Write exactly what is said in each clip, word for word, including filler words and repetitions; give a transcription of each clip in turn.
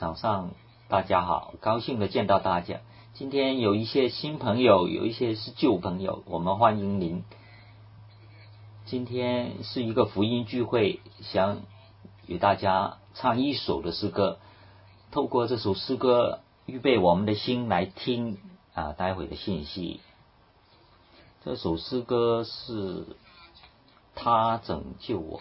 早上大家好，高兴的见到大家。今天有一些新朋友，有一些是旧朋友，我们欢迎您。今天是一个福音聚会，想与大家唱一首的诗歌，透过这首诗歌预备我们的心来听啊待会的信息。这首诗歌是他拯救我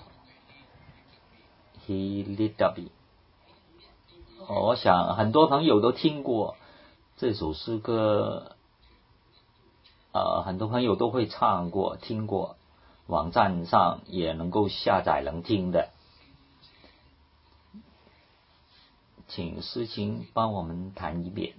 He lifted me。我想很多朋友都听过这首诗歌，呃，很多朋友都会唱过、听过，网站上也能够下载能听的。请诗琴帮我们弹一遍。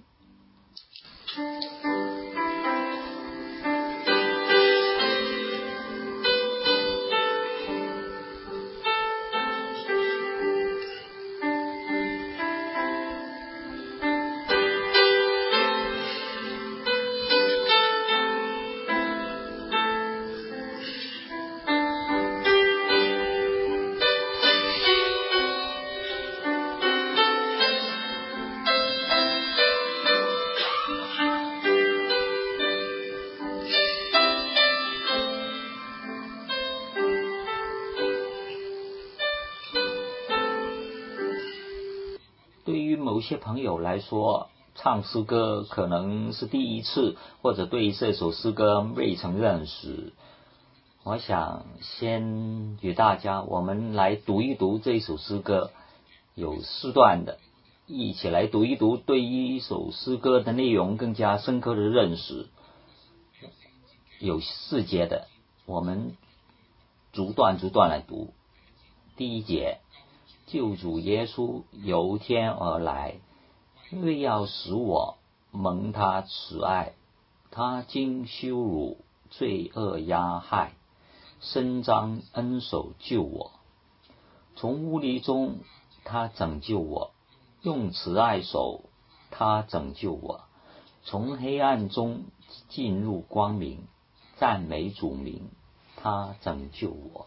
对于某些朋友来说，唱诗歌可能是第一次，或者对这首诗歌未曾认识。我想先与大家我们来读一读这首诗歌，有四段的，一起来读一读，对于一首诗歌的内容更加深刻的认识。有四节的，我们逐段逐段来读。第一节，救主耶稣由天而来，为要使我蒙他慈爱，他经羞辱罪恶压害，伸张恩手救我。从污泥中他拯救我，用慈爱手他拯救我。从黑暗中进入光明，赞美主名，他拯救我。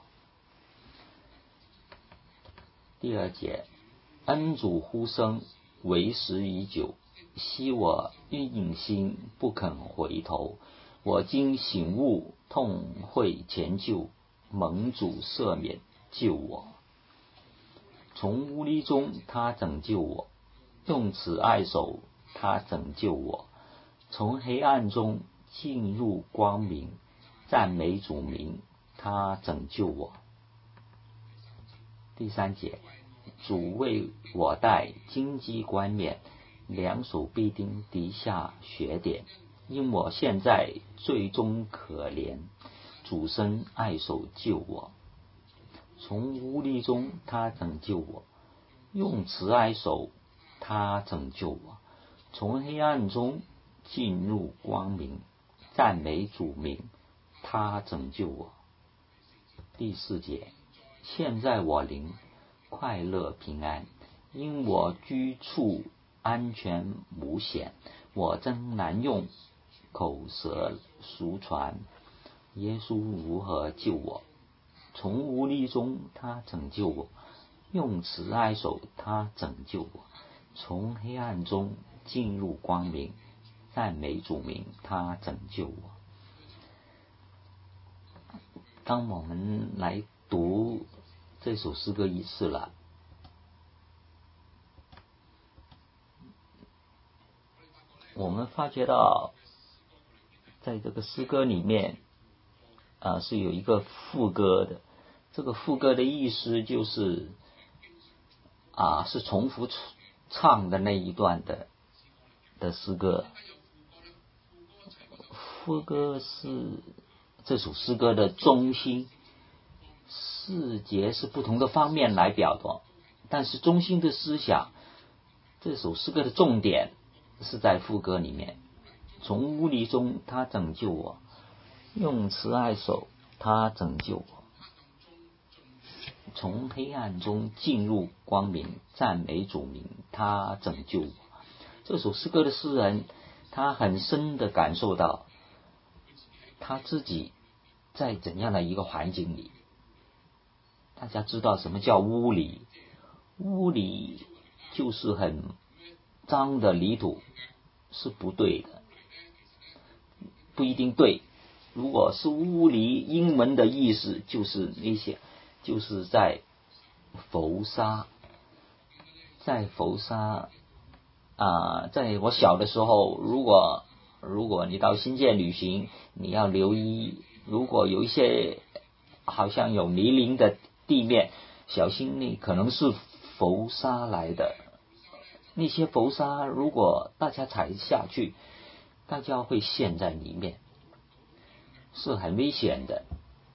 第二节，恩主呼声为时已久，惜我硬心不肯回头。我今醒悟，痛悔前救，蒙主赦免救我。从污泥中他拯救我，用慈爱手他拯救我。从黑暗中进入光明，赞美主名，他拯救我。第三节，主为我戴荆棘冠冕，两手必定滴下血点，因我现在最终可怜，主伸爱手救我。从污泥中他拯救我，用慈爱手他拯救我。从黑暗中进入光明，赞美主名，他拯救我。第四节，现在我灵快乐平安，因我居处安全无险。我真难用口舌述传，耶稣如何救我。从污泥中他拯救我，用慈爱手他拯救我。从黑暗中进入光明，赞美主名，他拯救我。当我们来读这首诗歌一次了，我们发觉到在这个诗歌里面啊是有一个副歌的。这个副歌的意思就是啊是重复唱的那一段的的诗歌。副歌是这首诗歌的中心，四节是不同的方面来表达，但是中心的思想，这首诗歌的重点是在副歌里面。从污泥中他拯救我，用慈爱手他拯救我。从黑暗中进入光明，赞美主名，他拯救我。这首诗歌的诗人，他很深的感受到他自己在怎样的一个环境里。大家知道什么叫污泥？污泥就是很脏的泥土是不对的，不一定对。如果是污泥，英文的意思就是那些，就是在浮沙，在浮沙啊，在我小的时候，如果如果你到新界旅行，你要留意，如果有一些好像有泥泞的地面，小心你可能是浮沙来的。那些浮沙如果大家踩下去，大家会陷在里面，是很危险的。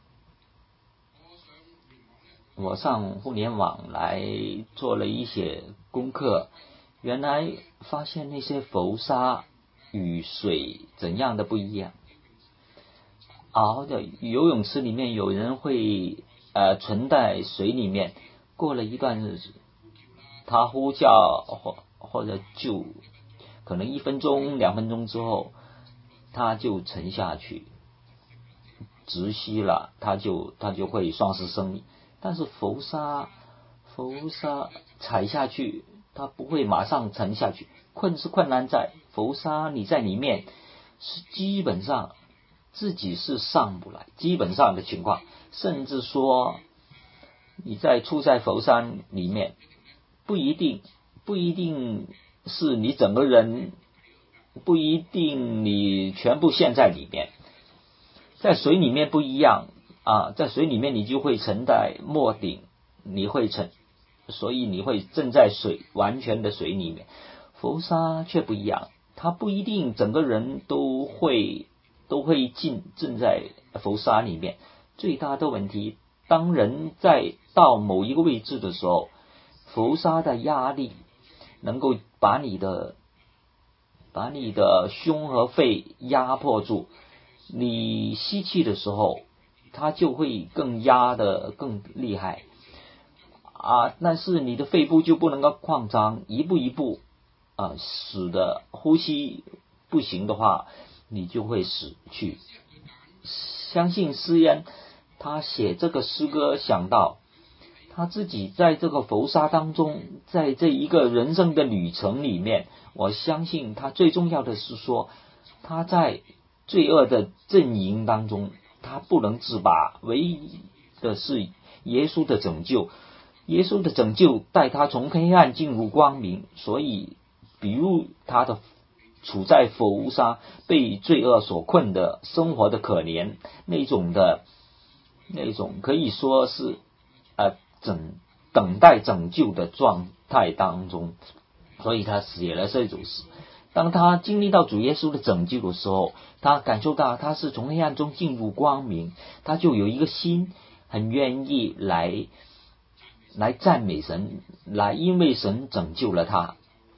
我上互联网来做了一些功课，原来发现那些浮沙与水怎样的不一样。啊，的游泳池里面有人会呃存在水里面，过了一段日子，他呼叫或或者就可能一分钟两分钟之后，他就沉下去，窒息了，他就他就会丧失生命。但是浮沙浮沙踩下去，它不会马上沉下去，困是困难在浮沙你在里面是基本上自己是上不来，基本上的情况，甚至说你在处在浮山里面，不一定不一定是你整个人，不一定你全部陷在里面。在水里面不一样啊，在水里面你就会沉在末顶，你会沉，所以你会浸在水完全的水里面。浮沙却不一样，它不一定整个人都会都会浸浸在浮沙里面。最大的问题，当人在到某一个位置的时候，浮沙的压力能够把你的把你的胸和肺压迫住，你吸气的时候它就会更压得更厉害啊，但是你的肺部就不能够扩张，一步一步啊，使得呼吸不行的话，你就会死去。相信诗人他写这个诗歌，想到他自己在这个浮沙当中，在这一个人生的旅程里面，我相信他最重要的是说，他在罪恶的阵营当中他不能自拔，唯一的是耶稣的拯救，耶稣的拯救带他从黑暗进入光明。所以比如他的处在浮沙，被罪恶所困的生活的可怜，那种的那种可以说是呃等等待拯救的状态当中，所以他写了这首诗。当他经历到主耶稣的拯救的时候，他感受到他是从黑暗中进入光明，他就有一个心很愿意来来赞美神，来因为神拯救了他。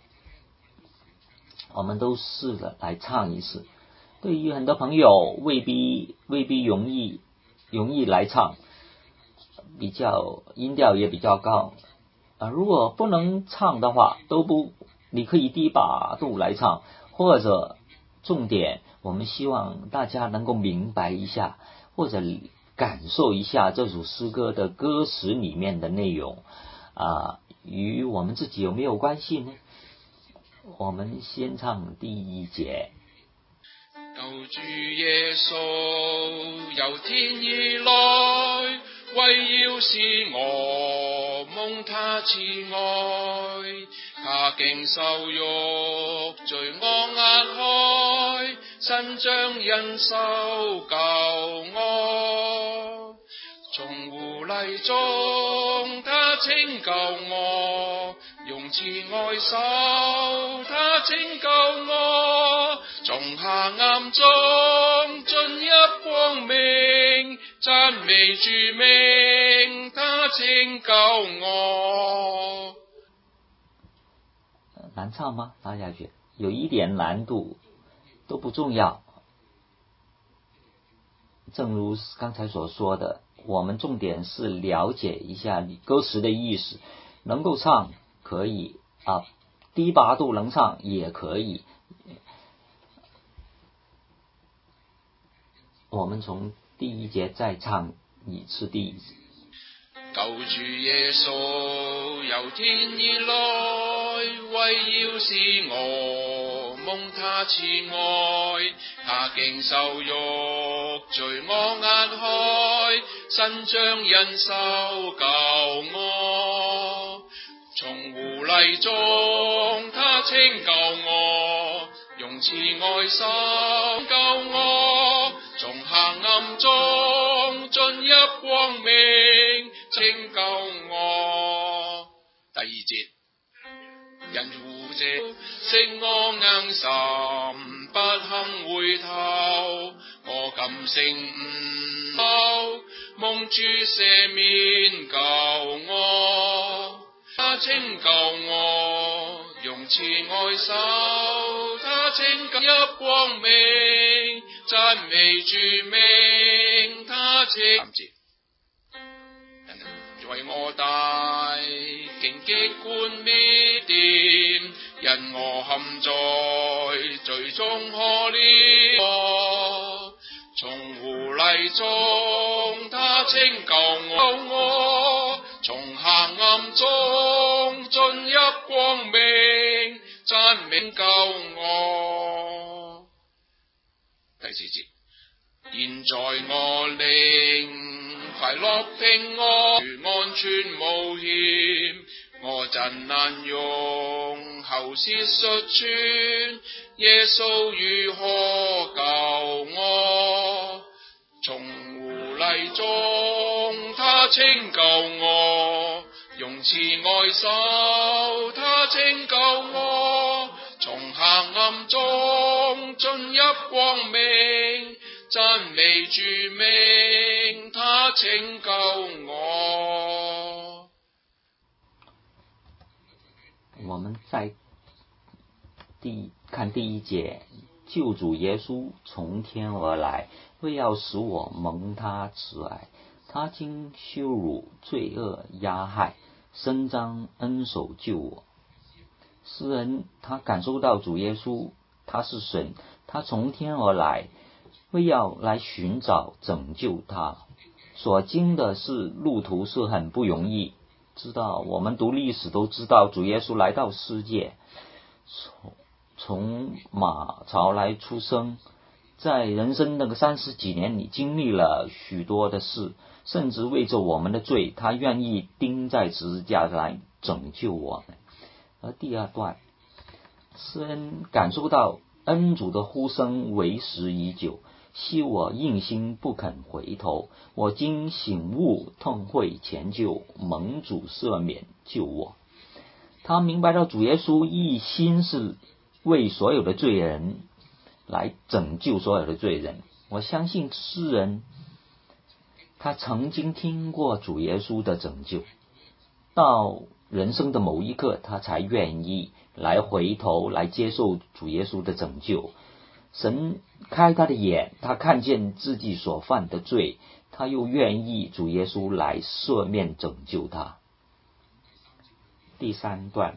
我们都试着来唱一次，对于很多朋友未必未必容易容易来唱，比较音调也比较高啊。如果不能唱的话，都不你可以低八度来唱，或者重点我们希望大家能够明白一下，或者感受一下这首诗歌的歌词里面的内容啊，与我们自己有没有关系呢？我们先唱第一节。 救主耶穌由天而來，為要使我蒙他慈愛，他經受辱，罪惡壓開，神將人手救我，從污泥中他拯救我，用慈愛手他拯救我，從黑暗中進入光明，讚美主名他拯救我。 难唱吗？大家觉得有一点难度都不重要，正如刚才所说的，我们重点是了解一下歌词的意思，能够唱可以啊，低八度能唱也可以。我们从第一节再唱一次第一节。 救主耶穌由天而來，為要使我蒙他慈愛。他經受辱，罪惡壓開，神將恩手救我。從污泥中他拯救我，用慈愛手救我。從黑暗中進入光明，拯救我。第二節，人護者使我硬心，不肯回頭，我感醒悟，蒙主赦免救我。他拯救我，用慈愛手，他拯救入光明，讚美主名，他拯救。為我帶荊棘冠冕奠，因我陷在罪中可憐。從污泥中他拯救我，從黑暗中進入光明，讚美救我。第四節，現在我靈快樂平安，安全無險，我真難用口舌述傳，耶穌如何救我。從污泥中他拯救我，用慈愛手他拯救我。從黑暗中進入光明，讚美主名，他拯救我。 我们在第看第一节，救主耶稣从天而来，为要使我蒙他慈爱。他经羞辱、罪恶、压害，伸张恩手救我。诗人他感受到主耶稣他是神，他从天而来，为要来寻找拯救他。所经的是路途是很不容易，知道我们读历史都知道主耶稣来到世界，从从马槽来出生，在人生那个三十几年里经历了许多的事，甚至为着我们的罪他愿意钉在十字架来拯救我们。而第二段，诗人感受到恩主的呼声为时已久，惜我硬心不肯回头，我今醒悟痛悔前救，蒙主赦免救我。他明白到主耶稣一心是为所有的罪人来拯救所有的罪人。我相信诗人他曾经听过主耶稣的拯救，到人生的某一刻他才愿意来回头来接受主耶稣的拯救。神开他的眼，他看见自己所犯的罪，他又愿意主耶稣来赦免拯救他。第三段，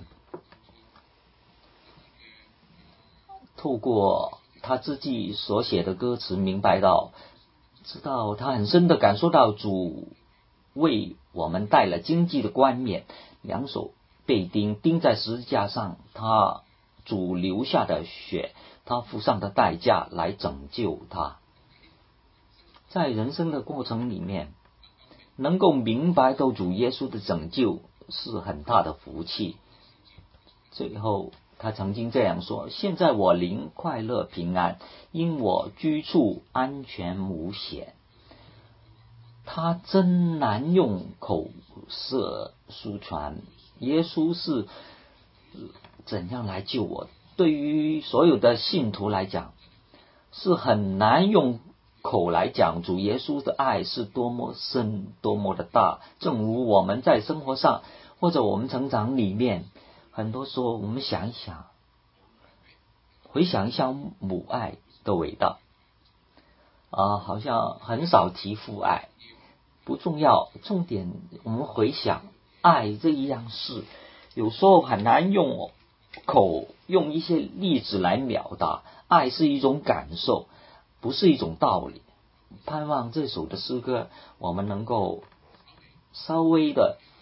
透过他自己所写的歌词明白到，知道他很深的感受到主为我们戴了荆棘的冠冕，两手被钉钉在十字架上，他主流下的血，他付上的代价来拯救他。在人生的过程里面，能够明白到主耶稣的拯救是很大的福气。最后他曾经这样说，现在我灵快乐平安，因我居处安全无险。他真难用口舌书传耶稣是怎样来救我。对于所有的信徒来讲，是很难用口来讲主耶稣的爱是多么深多么的大。正如我们在生活上或者我们成长里面，很多时候我们想一想，回想一下母爱的伟大啊，好像很少提父爱，不重要，重点我们回想爱这一样事，有时候很难用口用一些例子来表达。爱是一种感受，不是一种道理。盼望这首的诗歌我们能够稍微的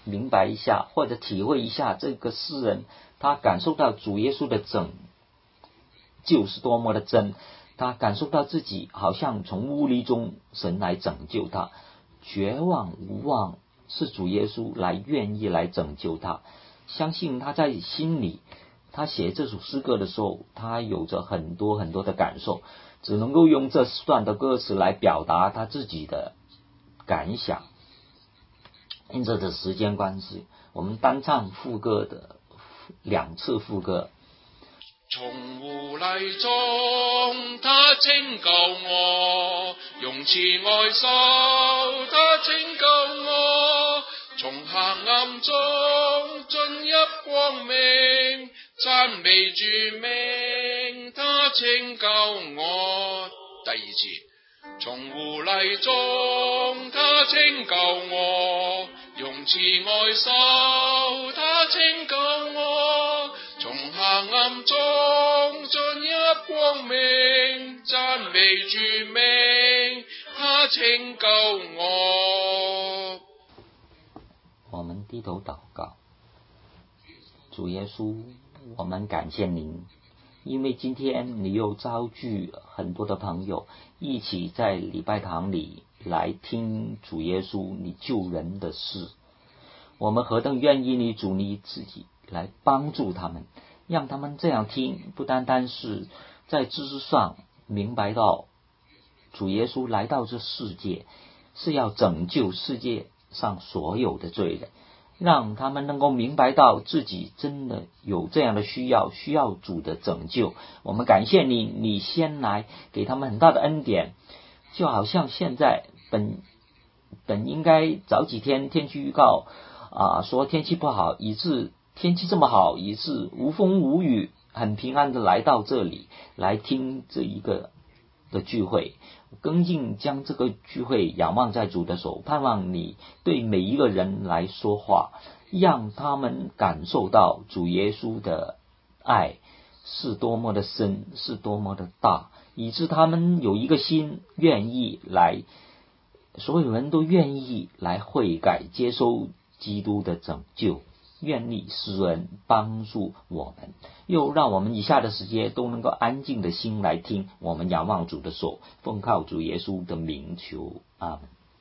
明白一下，或者体会一下这个诗人他感受到主耶稣的拯救是多么的真，他感受到自己好像从污泥中神来拯救他，绝望无望是主耶稣来愿意来拯救他。相信他在心里，他写这首诗歌的时候，他有着很多很多的感受，只能够用这段的歌词来表达他自己的感想。因着的时间关系，我们单唱副歌的两次副歌。 從污泥中他拯救我，用慈愛手他拯救我，從黑暗中進入光明，讚美主名他拯救我。第二次，從污泥中他拯救我，用慈愛手他拯救我，從黑暗中進入光明，讚美主名他拯救我。 我們低頭禱告。主耶穌，我們感謝您，因為今天你又召聚很多的朋友一起在禮拜堂裡來聽主耶穌你救人的事。我們何等願意你主你自己來幫助他們，讓他們這樣聽，不單單是在知識上明白到主耶穌來到這世界是要拯救世界上所有的罪人，讓他們能夠明白到自己真的有這樣的需要，需要主的拯救。我們感謝你，你先來給他們很大的恩典，就好像現在本本應該早幾天天氣預告啊，說天氣不好，以致天氣這麼好，以致無風無雨，很平安的來到這裡來聽這一個的聚會，更盡將這個聚會仰望在主的手，盼望你對每一個人來說話，讓他們感受到主耶穌的愛是多麼的深，是多麼的大，以致他們有一個心願意來，所有人都願意來悔改，接受基督的拯救。願你施恩幫助我們，又讓我們以下的時間都能夠安靜的心來聽，我們仰望主的手，奉靠主耶穌的名求，阿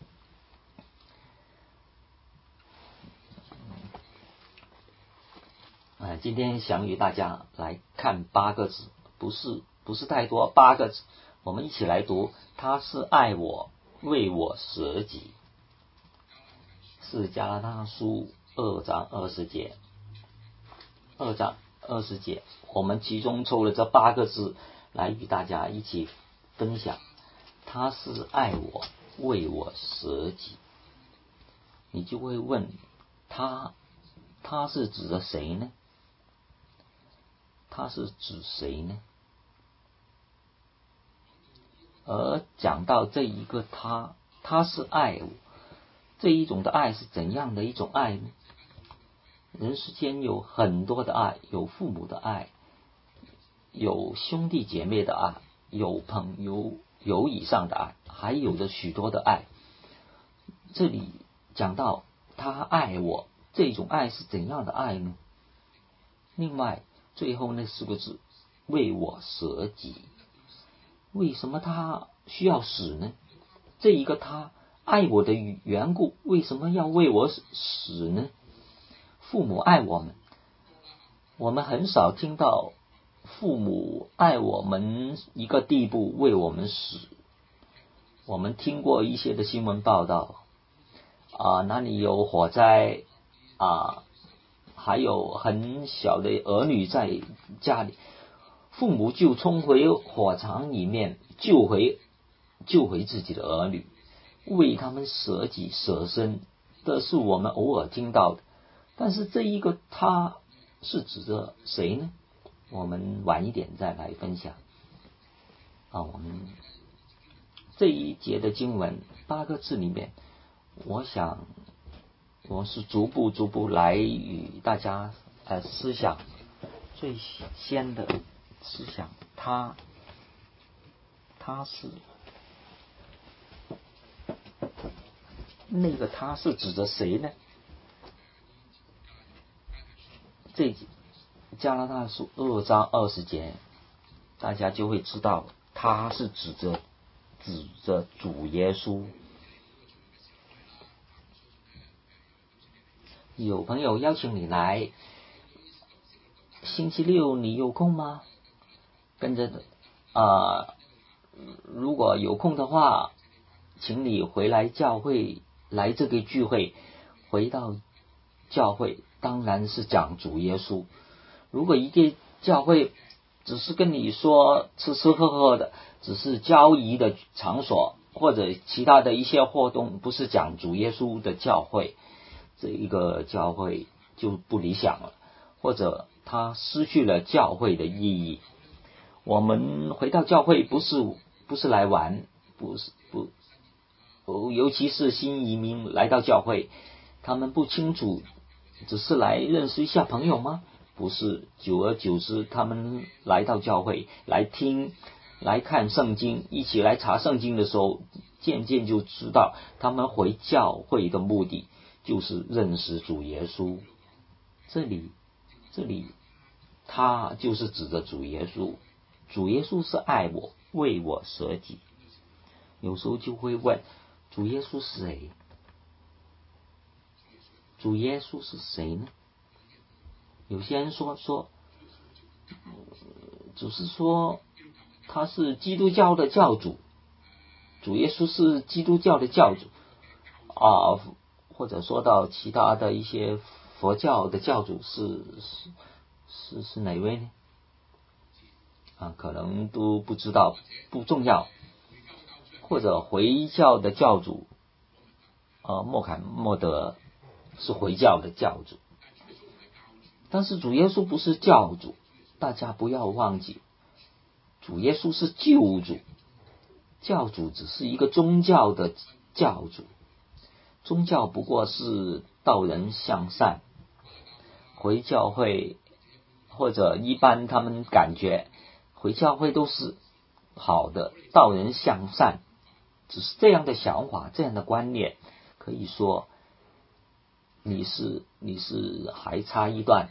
門。啊，今天想與大家來看八個字，不是不是太多，八個字，我們一起來讀。他是愛我，為我捨己，是加拉太書二章二十節，二章二十節，我們其中抽了這八個字來與大家一起分享。他是愛我，為我捨己。你就會問他，他是指着誰呢？他是指誰呢？而講到這一個他，他是愛我，這一種的愛是怎樣的一種愛呢？人世間有很多的愛，有父母的愛，有兄弟姐妹的愛，有朋友友誼上的愛，還有着許多的愛。這裡講到他愛我，這種愛是怎樣的愛呢？另外最後那四個字，為我捨己。為什麼他需要死呢？這一個他愛我的緣故，為什麼要為我死呢？父母愛我們，我們很少聽到父母愛我們一個地步為我們死。我們聽過一些的新聞報道啊，哪裡有火災啊，還有很小的兒女在家裡，父母就衝回火場裡面救回救回自己的兒女，為他們捨己捨身，這是我們偶爾聽到的。但是這一個他是指着誰呢？我們晚一點再來分享。啊，我們這一節的經文八個字裡面，我想我是逐步逐步來與大家呃思想。最先的思想，他他是那個他是指着誰呢？ 这加拉太书二章二十节，大家就会知道他是指着指着主耶稣。有朋友邀请你来，星期六你有空吗？跟着啊、呃，如果有空的话，请你回来教会，来这个聚会，回到教会，当然是讲主耶稣。如果一个教会只是跟你说吃吃喝喝的，只是交谊的场所，或者其他的一些活动，不是讲主耶稣的教会，这一个教会就不理想了，或者它失去了教会的意义。我们回到教会不是不是来玩，不是不，尤其是新移民来到教会，他们不清楚只是来认识一下朋友吗？不是，久而久之，他们来到教会来听来看圣经，一起来查圣经的时候，渐渐就知道他们回教会的目的就是认识主耶稣。这里这里他就是指着主耶稣，主耶稣是爱我，为我舍己。有时候就会问，主耶稣是谁？主耶稣是谁呢？有些人说说，只是说他是基督教的教主，主耶稣是基督教的教主啊，或者说到其他的一些佛教的教主是是是是哪位呢？啊，可能都不知道，不重要。或者回教的教主，呃，穆罕默德是回教的教主。但是主耶稣不是教主，大家不要忘记，主耶稣是救主，教主只是一个宗教的教主，宗教不过是道人向善。回教会或者一般他们感觉回教会都是好的，道人向善，只是这样的想法，这样的观念，可以说你是你是还差一段。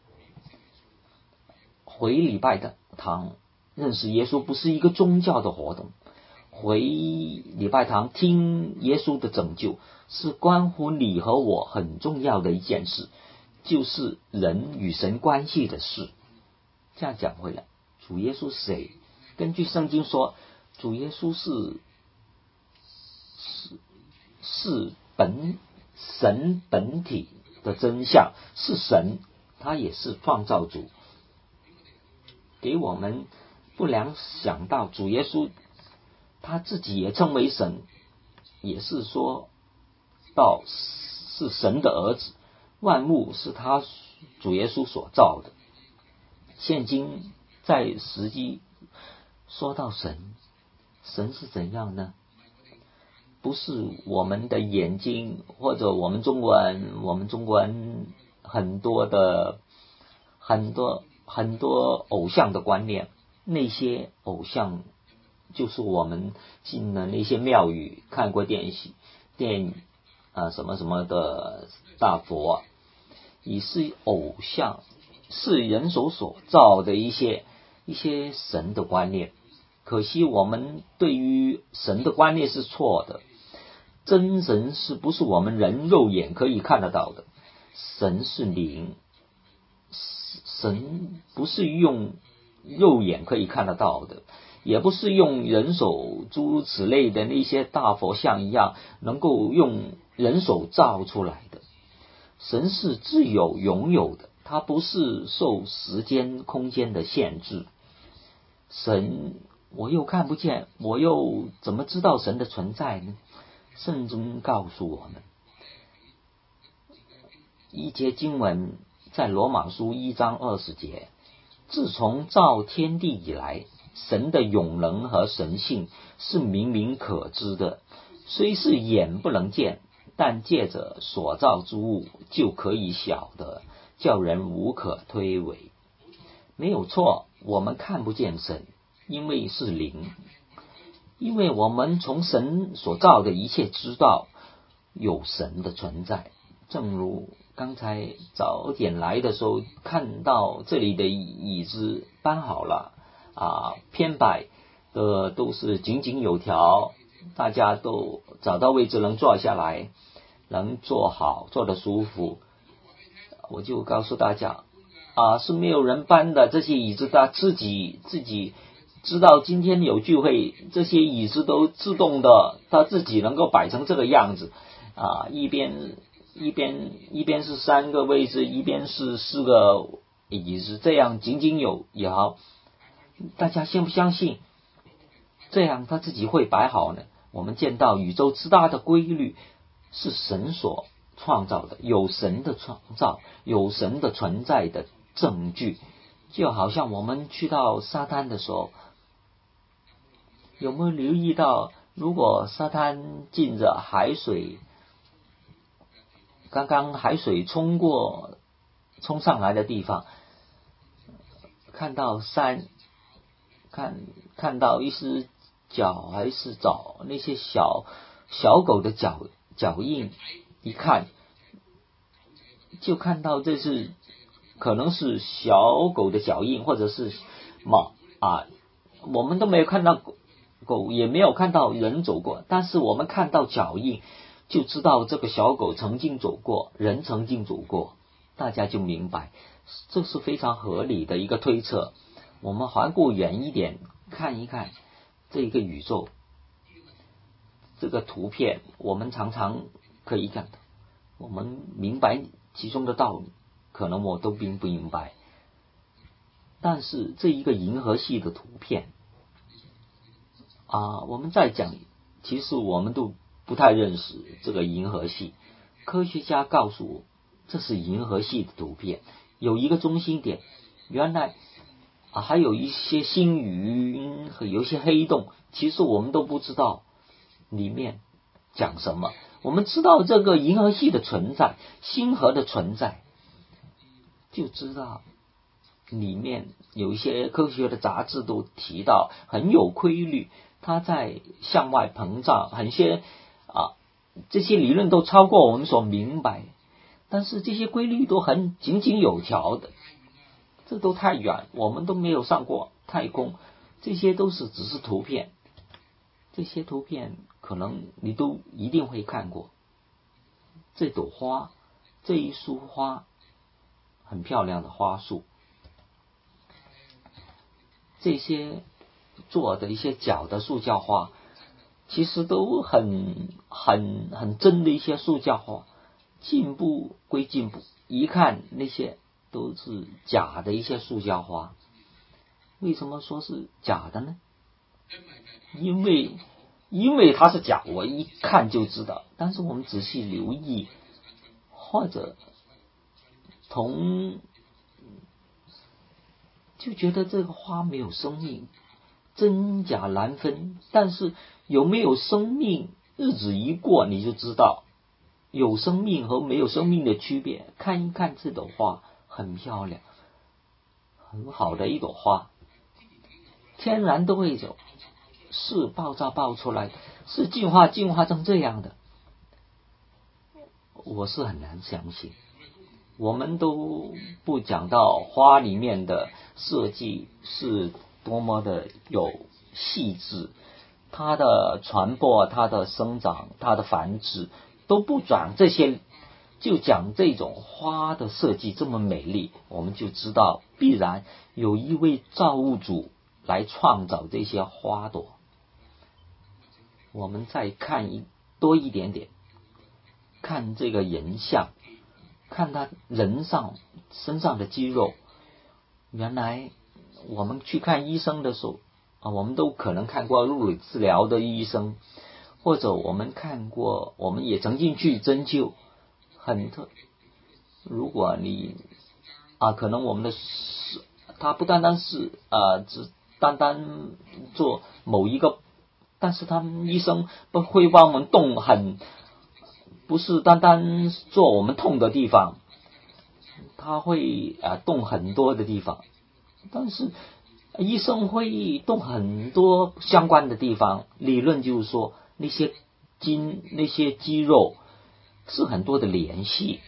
回礼拜的堂认识耶稣不是一个宗教的活动，回礼拜堂听耶稣的拯救是关乎你和我很重要的一件事，就是人与神关系的事。这样讲回来，主耶稣是谁？根据圣经说，主耶稣是是是本神本体的真相，是神，他也是创造主。给我们不良想到主耶稣他自己也称为神，也是说到是神的儿子，万物是他主耶稣所造的。现今在实际说到神，神是怎样呢？不是我们的眼睛，或者我们中国人我们中国人很多的很多很多偶像的观念，那些偶像就是我们进了那些庙宇看过电视电影啊什么什么的大佛，也是偶像，是人手所造的一些一些神的观念。可惜我们对于神的观念是错的，真神是不是我们人肉眼可以看得到的？神是灵，神不是用肉眼可以看得到的，也不是用人手诸如此类的那些大佛像一样能够用人手造出来的。神是自有拥有的，它不是受时间空间的限制。神我又看不见，我又怎么知道神的存在呢？圣经告诉我们一节经文，在罗马书一章二十节，自从造天地以来，神的永能和神性是明明可知的，虽是眼不能见，但借着所造之物就可以晓得，叫人无可推诿。没有错，我们看不见神，因为是灵，因为我们从神所造的一切知道有神的存在。正如刚才早点来的时候看到这里的椅子搬好了啊，偏摆的都是井井有条，大家都找到位置能坐下来，能坐好，坐得舒服。我就告诉大家啊，是没有人搬的，这些椅子他自己自己知道今天有聚会，这些椅子都自动的，他自己能够摆成这个样子啊，一边一边一边是三个位置，一边是四个椅子，这样井井有条。大家相不相信？这样他自己会摆好呢？我们见到宇宙之大的规律是神所创造的，有神的创造，有神的存在的证据。就好像我们去到沙滩的时候，有没有留意到，如果沙滩浸着海水，刚刚海水冲过冲上来的地方，看到山，看看到一只脚还是找那些小小狗的脚脚印，一看就看到这是可能是小狗的脚印，或者是马啊，我们都没有看到狗，狗也没有看到人走过，但是我们看到脚印，就知道这个小狗曾经走过，人曾经走过，大家就明白，这是非常合理的一个推测。我们环顾远一点，看一看这个宇宙，这个图片，我们常常可以看到，我们明白其中的道理，可能我都并不明白。但是这一个银河系的图片啊，我们再讲，其实我们都不太认识这个银河系。科学家告诉我，这是银河系的图片，有一个中心点，原来啊还有一些星云和有一些黑洞，其实我们都不知道里面讲什么。我们知道这个银河系的存在，星河的存在，就知道里面有一些科学的杂志都提到很有规律，它在向外膨胀，很些啊这些理论都超过我们所明白，但是这些规律都很井井有条的，这都太远，我们都没有上过太空，这些都是只是图片，这些图片可能你都一定会看过。这朵花，这一束花，很漂亮的花束，这些做的一些假的塑胶花，其实都很很很真的一些塑胶花。进步归进步，一看那些都是假的一些塑胶花。为什么说是假的呢？因为因为它是假，我一看就知道。但是我们仔细留意，或者从就觉得这个花没有生命，真假难分。但是有没有生命，日子一过你就知道有生命和没有生命的区别。看一看这朵花，很漂亮，很好的一朵花，天然都会有，是爆炸爆出来，是进化进化成这样的，我是很难相信。我们都不讲到花里面的设计是多么的有细致，它的传播，它的生长，它的繁殖都不讲这些，就讲这种花的设计这么美丽，我们就知道必然有一位造物主来创造这些花朵。我们再看一多一点点，看这个人像，看他人上身上的肌肉。原来我们去看医生的时候啊，我们都可能看过物理治疗的医生，或者我们看过，我们也曾经去针灸，很特。如果你啊，可能我们的他不单单是啊，只单单做某一个，但是他们医生不会帮我们动很。不是单单做我们痛的地方，他会啊动很多的地方，但是医生会动很多相关的地方。理论就是说，那些筋、那些肌肉是很多的联系，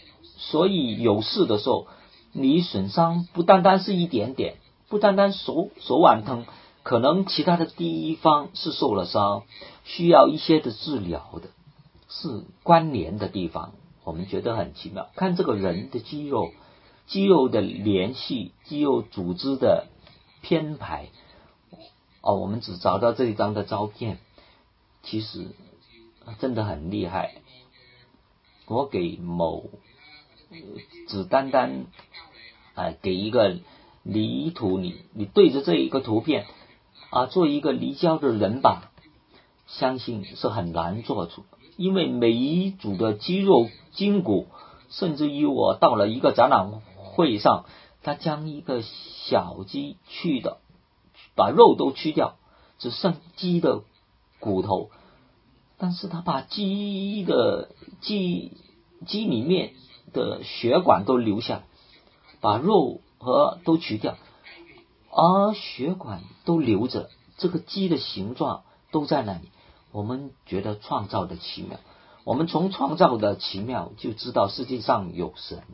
所以有事的时候，你损伤不单单是一点点，不单单手手腕疼，可能其他的地方是受了伤，需要一些的治疗的，是关联的地方。我们觉得很奇妙，看这个人的肌肉，肌肉的联系，肌肉组织的编排。哦，我们只找到这一张的照片，其实真的很厉害。我给某只单单啊、呃、给一个泥土，你你对着这一个图片啊做一个泥胶的人吧，相信是很难做出，因为每一组的肌肉筋骨，甚至于我到了一个展览会上，他将一个小鸡去的，把肉都去掉，只剩鸡的骨头，但是他把鸡的鸡鸡里面的血管都留下，把肉和都取掉，而血管都留着，这个鸡的形状都在那里。我们觉得创造的奇妙，我们从创造的奇妙就知道世界上有神。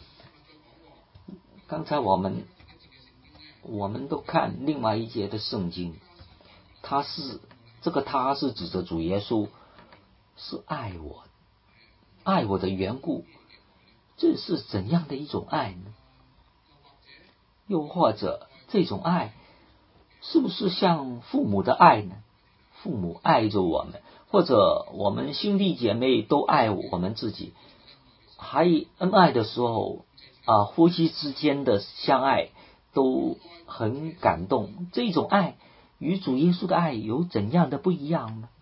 刚才我们我们都看另外一节的圣经，他是这个他是指着主耶稣，是爱我，爱我的缘故，这是怎样的一种爱呢？又或者这种爱是不是像父母的爱呢？父母爱着我们，或者我们兄弟姐妹都爱我们自己，还恩爱的时候啊，夫妻之间的相爱都很感动，这种爱与主耶稣的爱有怎样的不一样呢？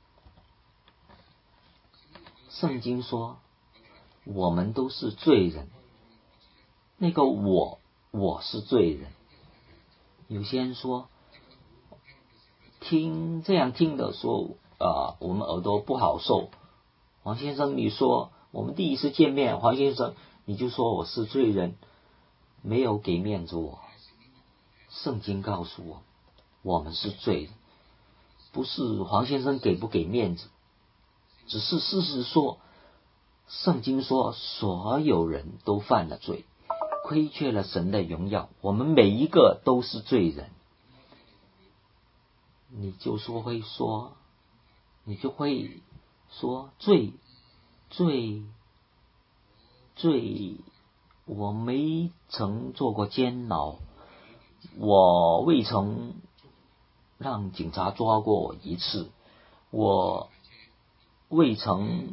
圣经说我们都是罪人，那个我我是罪人。有些人说听这样听的说啊、呃，我们耳朵不好受。黄先生你说我们第一次见面，黄先生你就说我是罪人，没有给面子我。圣经告诉我我们是罪人，不是黄先生给不给面子，只是事实说，圣经说所有人都犯了罪，亏缺了神的荣耀，我们每一个都是罪人。你就说会说你就会说罪罪罪我没曾做过监牢，我未曾让警察抓过我一次，我未曾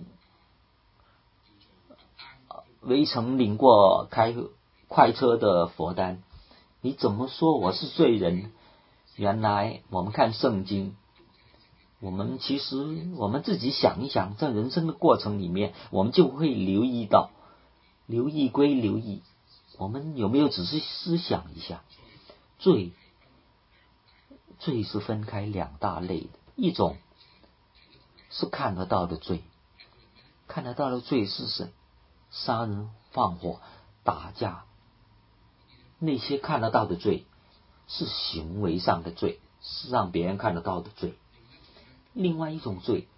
未曾领过开快车的罚单，你怎么说我是罪人？原来我们看圣经，我们其实我们自己想一想，在人生的过程里面，我们就会留意到，留意归留意，我们有没有仔细思想一下？罪罪是分开两大类的，一种是看得到的罪，看得到的罪是什么？杀人放火打架，那些看得到的罪是行为上的罪，是让别人看得到的罪。另外一种罪，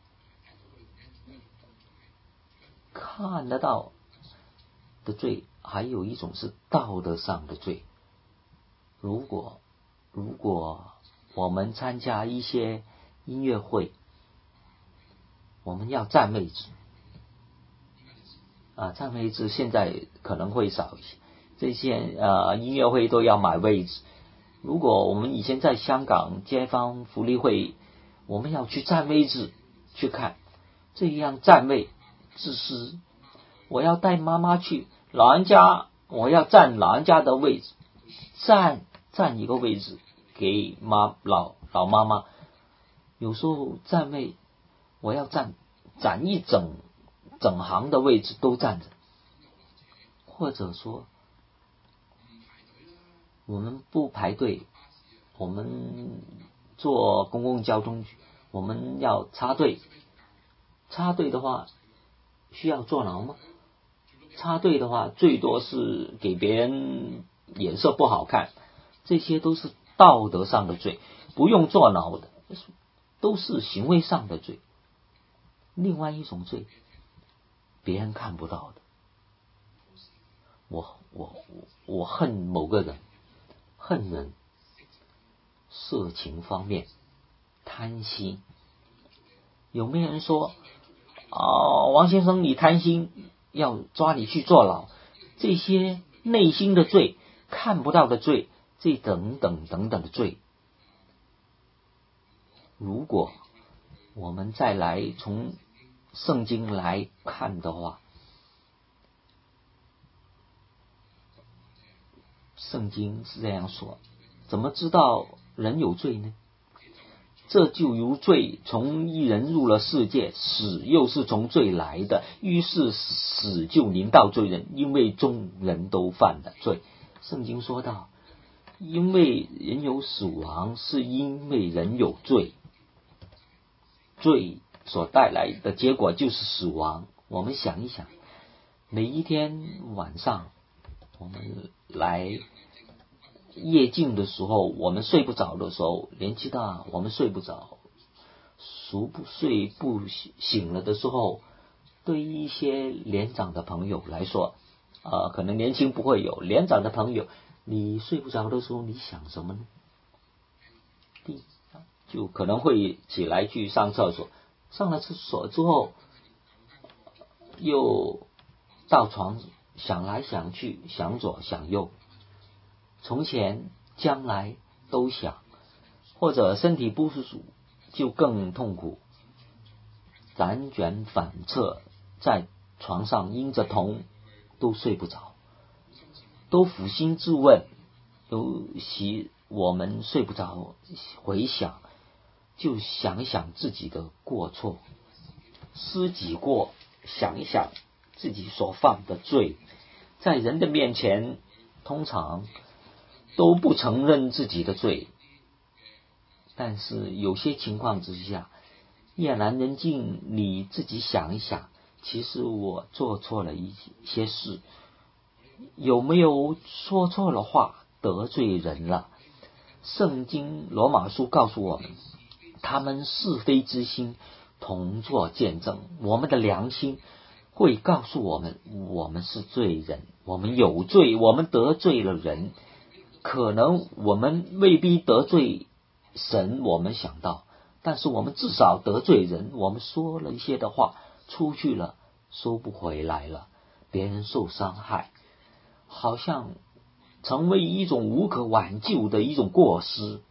看得到的罪，还有一种是道德上的罪。如果如果我们参加一些音乐会，我们要占位置啊，占位置现在可能会少一些，这些呃音乐会都要买位置。如果我们以前在香港街坊福利会，我们要去占位置去看，这样占位自私。我要带妈妈去，老人家我要占老人家的位置，占占一个位置给妈老老妈妈。有时候占位，我要占占一整整行的位置都站着，或者说我们不排队，我们坐公共交通，我们要插队，插队的话需要坐牢吗？插队的话最多是给别人脸色不好看，这些都是道德上的罪，不用坐牢的，都是行为上的罪。另外一种罪，别人看不到的， 我我我恨某个人，恨人，色情方面，贪心。有没有人说哦，王先生你贪心，要抓你去坐牢？这些内心的罪，看不到的罪，这等等等等的罪，如果我们再来从圣经来看的话，圣经是这样说，怎么知道人有罪呢？这就如罪从一人入了世界，死又是从罪来的，于是死就临到罪人，因为众人都犯了罪。圣经说到，因为人有死亡，是因为人有罪，罪所带来的结果就是死亡。我们想一想，每一天晚上我们来夜静的时候，我们睡不着的时候，年纪大我们睡不着，熟不睡不醒了的时候，对于一些年长的朋友来说，呃，可能年轻不会有，年长的朋友，你睡不着的时候你想什么呢？第一就可能会起来去上厕所，上了厕所之后又到床想来想去，想左想右，从前将来都想，或者身体不舒服就更痛苦，辗转反侧，在床上因着痛都睡不着，都扪心自问，尤其我们睡不着，回想就想一想自己的过错，思己过，想一想自己所犯的罪，在人的面前通常都不承认自己的罪，但是有些情况之下，夜阑人静，你自己想一想，其实我做错了一些事，有没有说错了话，得罪人了？圣经罗马书告诉我们，他们是非之心同作见证，我们的良心会告诉我们，我们是罪人，我们有罪，我们得罪了人。可能我们未必得罪神，我们想到，但是我们至少得罪人，我们说了一些的话出去了，收不回来了，别人受伤害，好像成为一种无可挽救的一种过失。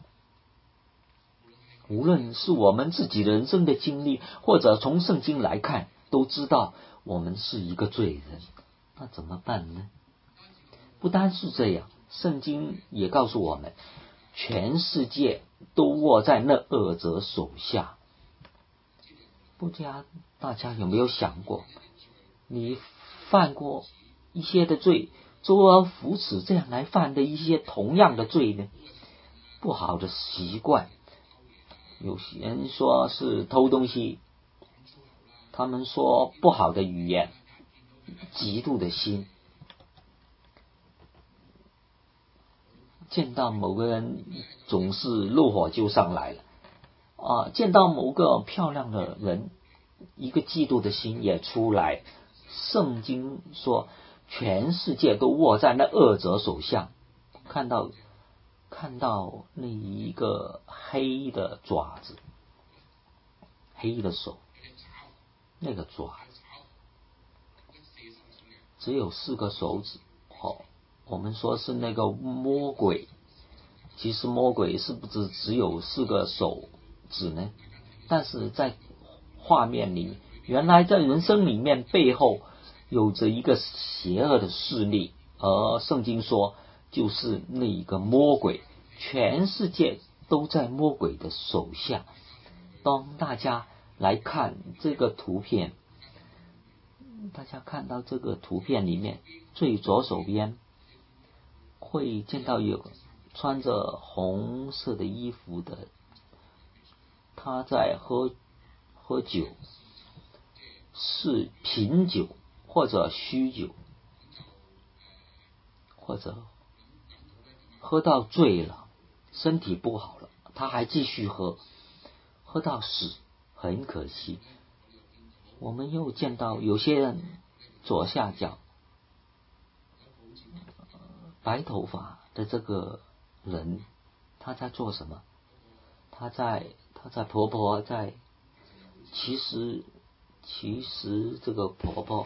无论是我们自己人生的经历，或者从圣经来看，都知道我们是一个罪人，那怎么办呢？不单是这样，圣经也告诉我们，全世界都握在那恶者手下。不知道大家有没有想过，你犯过一些的罪，周而复始这样来犯的一些同样的罪呢？不好的习惯，有些人说是偷东西，他们说不好的语言，嫉妒的心，见到某个人总是怒火就上来了啊！见到某个漂亮的人，一个嫉妒的心也出来。圣经说，全世界都握在那恶者手下。看到看到那一个黑的爪子，黑的手，那个爪子只有四个手指。哦，我们说是那个魔鬼，其实魔鬼是不是只有四个手指呢？但是在画面里，原来在人生里面背后有着一个邪恶的势力，而圣经说就是那一个魔鬼，全世界都在魔鬼的手下。当大家来看这个图片，大家看到这个图片里面最左手边会见到有穿着红色的衣服的，他在喝喝酒，是品酒或者酗酒，或者喝到醉了，身体不好了，他还继续喝，喝到死，很可惜。我们又见到有些人左下角白头发的这个人，他在做什么？他在他在婆婆在，其实其实这个婆婆，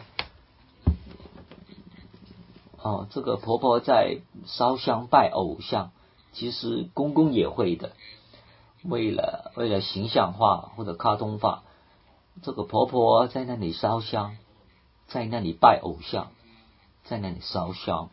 哦，这个婆婆在烧香拜偶像，其实公公也会的。为了为了形象化或者卡通化，这个婆婆在那里烧香，在那里拜偶像，在那里烧香，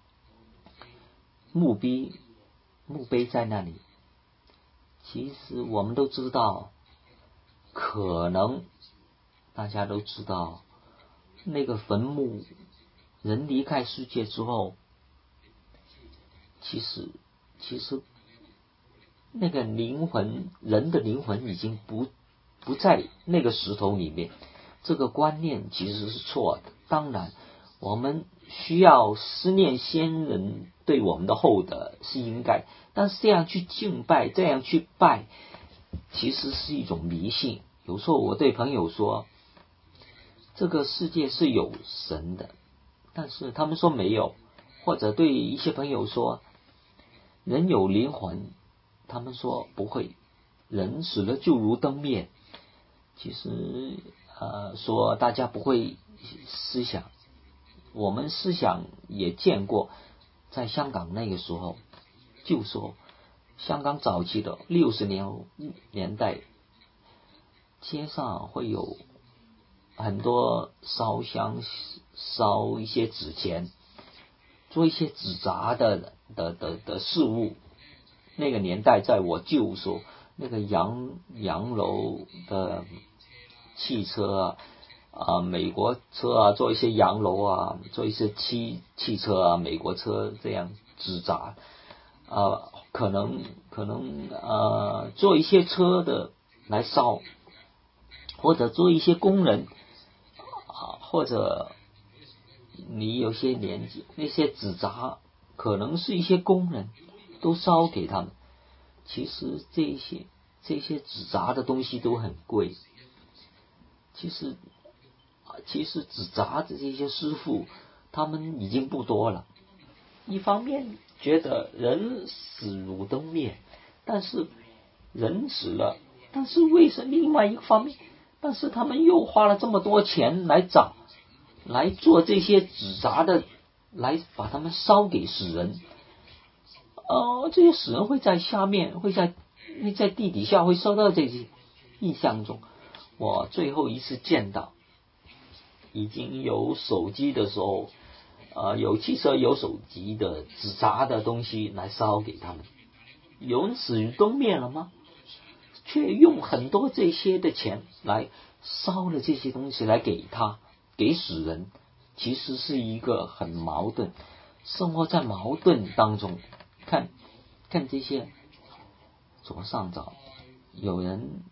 墓碑墓碑在那里。其实我们都知道，可能大家都知道，那个坟墓，人离开世界之后，其实其实那个灵魂，人的灵魂已经不不在那个石头里面，这个观念其实是错的。当然，我们需要思念先人对我们的厚德是应该，但是这样去敬拜，这样去拜，其实是一种迷信。有时候我对朋友说，这个世界是有神的，但是他们说没有，或者对一些朋友说，人有灵魂，他们说不会，人死了就如灯灭。其实呃，说大家不会思想，我们思想也见过，在香港那个时候，就说香港早期的六十年年代，街上会有很多烧香、烧一些纸钱，做一些纸扎的的的的事物。那个年代，在我舅所那个洋洋楼的汽车啊，啊，美国车啊，做一些洋楼啊，做一些汽汽车啊，美国车这样纸扎啊，可能可能呃做一些车的来烧，或者做一些工人啊，或者你有些年纪，那些纸扎可能是一些工人都烧给他们。其实这些这些纸扎的东西都很贵。其实其实纸扎的这些师傅，他们已经不多了。一方面觉得人死如灯灭，但是人死了，但是为什么另外一个方面，但是他们又花了这么多钱来找来做这些纸扎的，来把他们烧给死人。呃，这些死人会在下面，会在会在地底下会受到这些。印象中，我最后一次见到已经有手机的时候，呃，有汽车有手机的纸扎的东西来烧给他们。有人死于灯灭了吗？却用很多这些的钱来烧了这些东西来给他，给死人，其实是一个很矛盾，生活在矛盾当中。看看这些左上角有人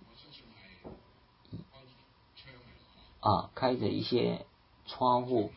啊开着一些窗户，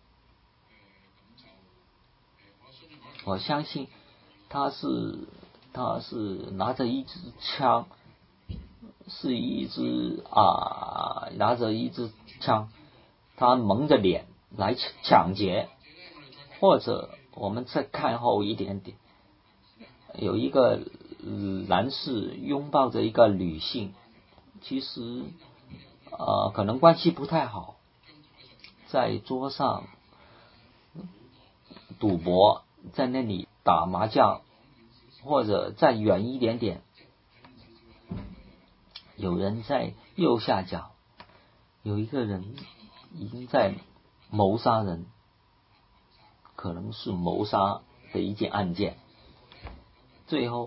我相信他是他是拿着一支枪，是一支啊拿着一支枪，他蒙着脸来抢劫。或者我们再看后一点点，有一个男士拥抱着一个女性，其实呃可能关系不太好，在桌上赌博，在那里打麻将，或者再远一点点，有人在右下角，有一个人已经在谋杀人，可能是谋杀的一件案件。最后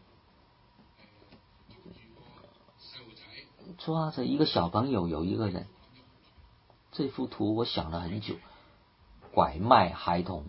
抓着一个小朋友，有一个人，这幅图我想了很久，拐卖孩童，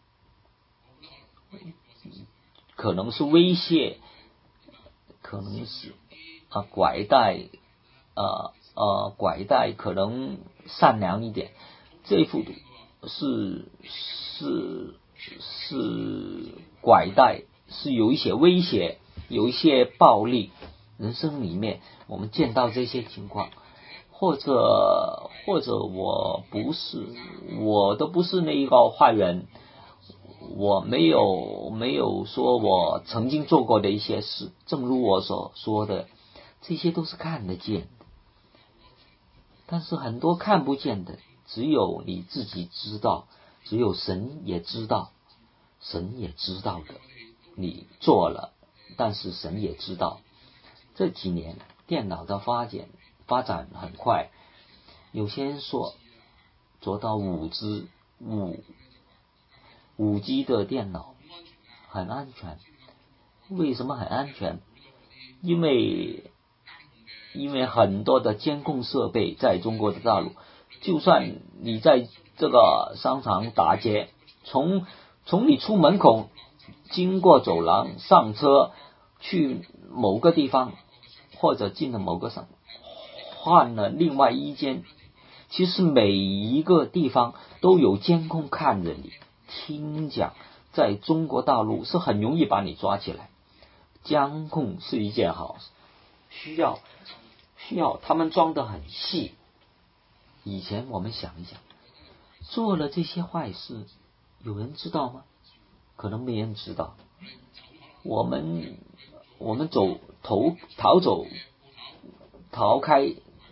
可能是威胁，可能是啊拐带啊啊拐带，可能善良一点。这幅图是是是拐带，是有一些威胁，有一些暴力。人生里面我们见到这些情况，或者或者我不是我都不是那一个坏人， 我没有没有说我曾经做过的一些事，正如我所说的，这些都是看得见的。但是很多看不见的，只有你自己知道，只有神也知道，神也知道的。你做了，但是神也知道。这几年电脑的发展发展很快，有些人说做到五 G 五五 G 的电脑很安全。为什么很安全？因为因为很多的监控设备在中国的大陆，就算你在这个商场打劫，从从你出门口经过走廊上车去某个地方，或者进了某个省换了另外一间，其实每一个地方都有监控看着你。听讲在中国大陆是很容易把你抓起来，监控是一件好事，需要需要他们装得很细。以前我们想一想，做了这些坏事有人知道吗？可能没人知道。我们我们走逃逃走逃开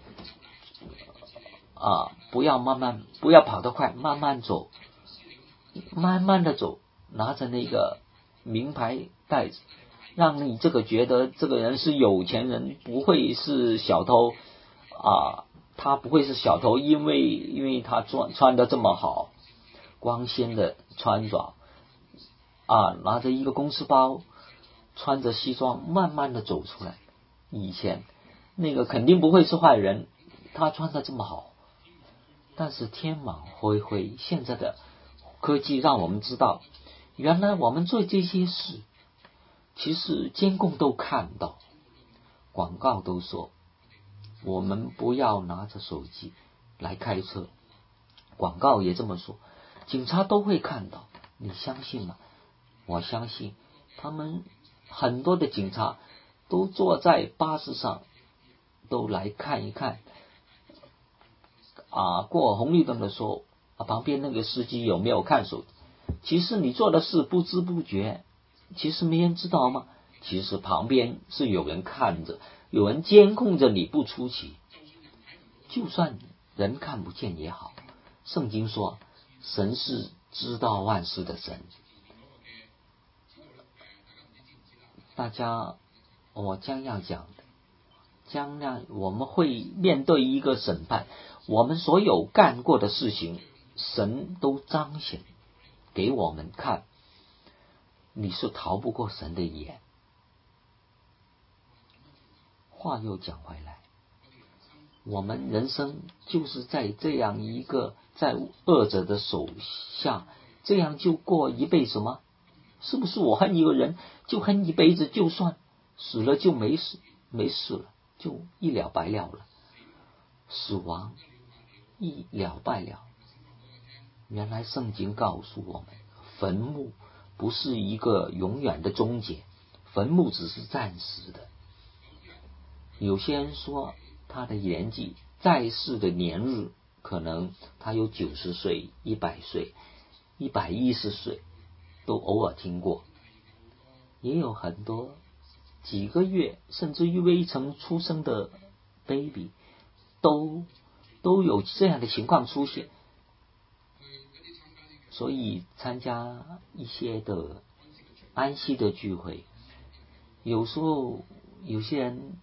啊，不要慢慢不要跑得快，慢慢走，慢慢的走，拿着那个名牌袋子，让你这个觉得这个人是有钱人，不会是小偷啊，他不会是小偷，因为因为他穿穿的这么好，光鲜的穿着啊，拿着一个公事包，穿着西装，慢慢的走出来。以前那个肯定不会是坏人，他穿的这么好。但是天网恢恢，现在的科技让我们知道，原来我们做这些事，其实监控都看到，广告都说我们不要拿着手机来开车，广告也这么说，警察都会看到，你相信吗？我相信，他们很多的警察都坐在巴士上，都来看一看啊，过红绿灯的时候啊，旁边那个司机有没有看手机。其实你做的事不知不觉，其实没人知道吗？其实旁边是有人看着，有人监控着你不出奇。就算人看不见也好，圣经说神是知道万事的神。大家我将要讲的，将来我们会面对一个审判，我们所有干过的事情，神都彰显给我们看，你是逃不过神的眼。话又讲回来，我们人生就是在这样一个在恶者的手下，这样就过一辈子吗？是不是我恨一个人就恨一辈子，就算死了就没事没事了，就一了百了了，死亡一了百了。原来圣经告诉我们，坟墓不是一个永远的终结，坟墓只是暂时的。有些人说他的年纪在世的年日，可能他有九十岁、一百岁、一百一十岁，都偶尔听过。也有很多几个月甚至于未曾出生的 baby 都都有这样的情况出现。所以参加一些的安息的聚会，有时候有些人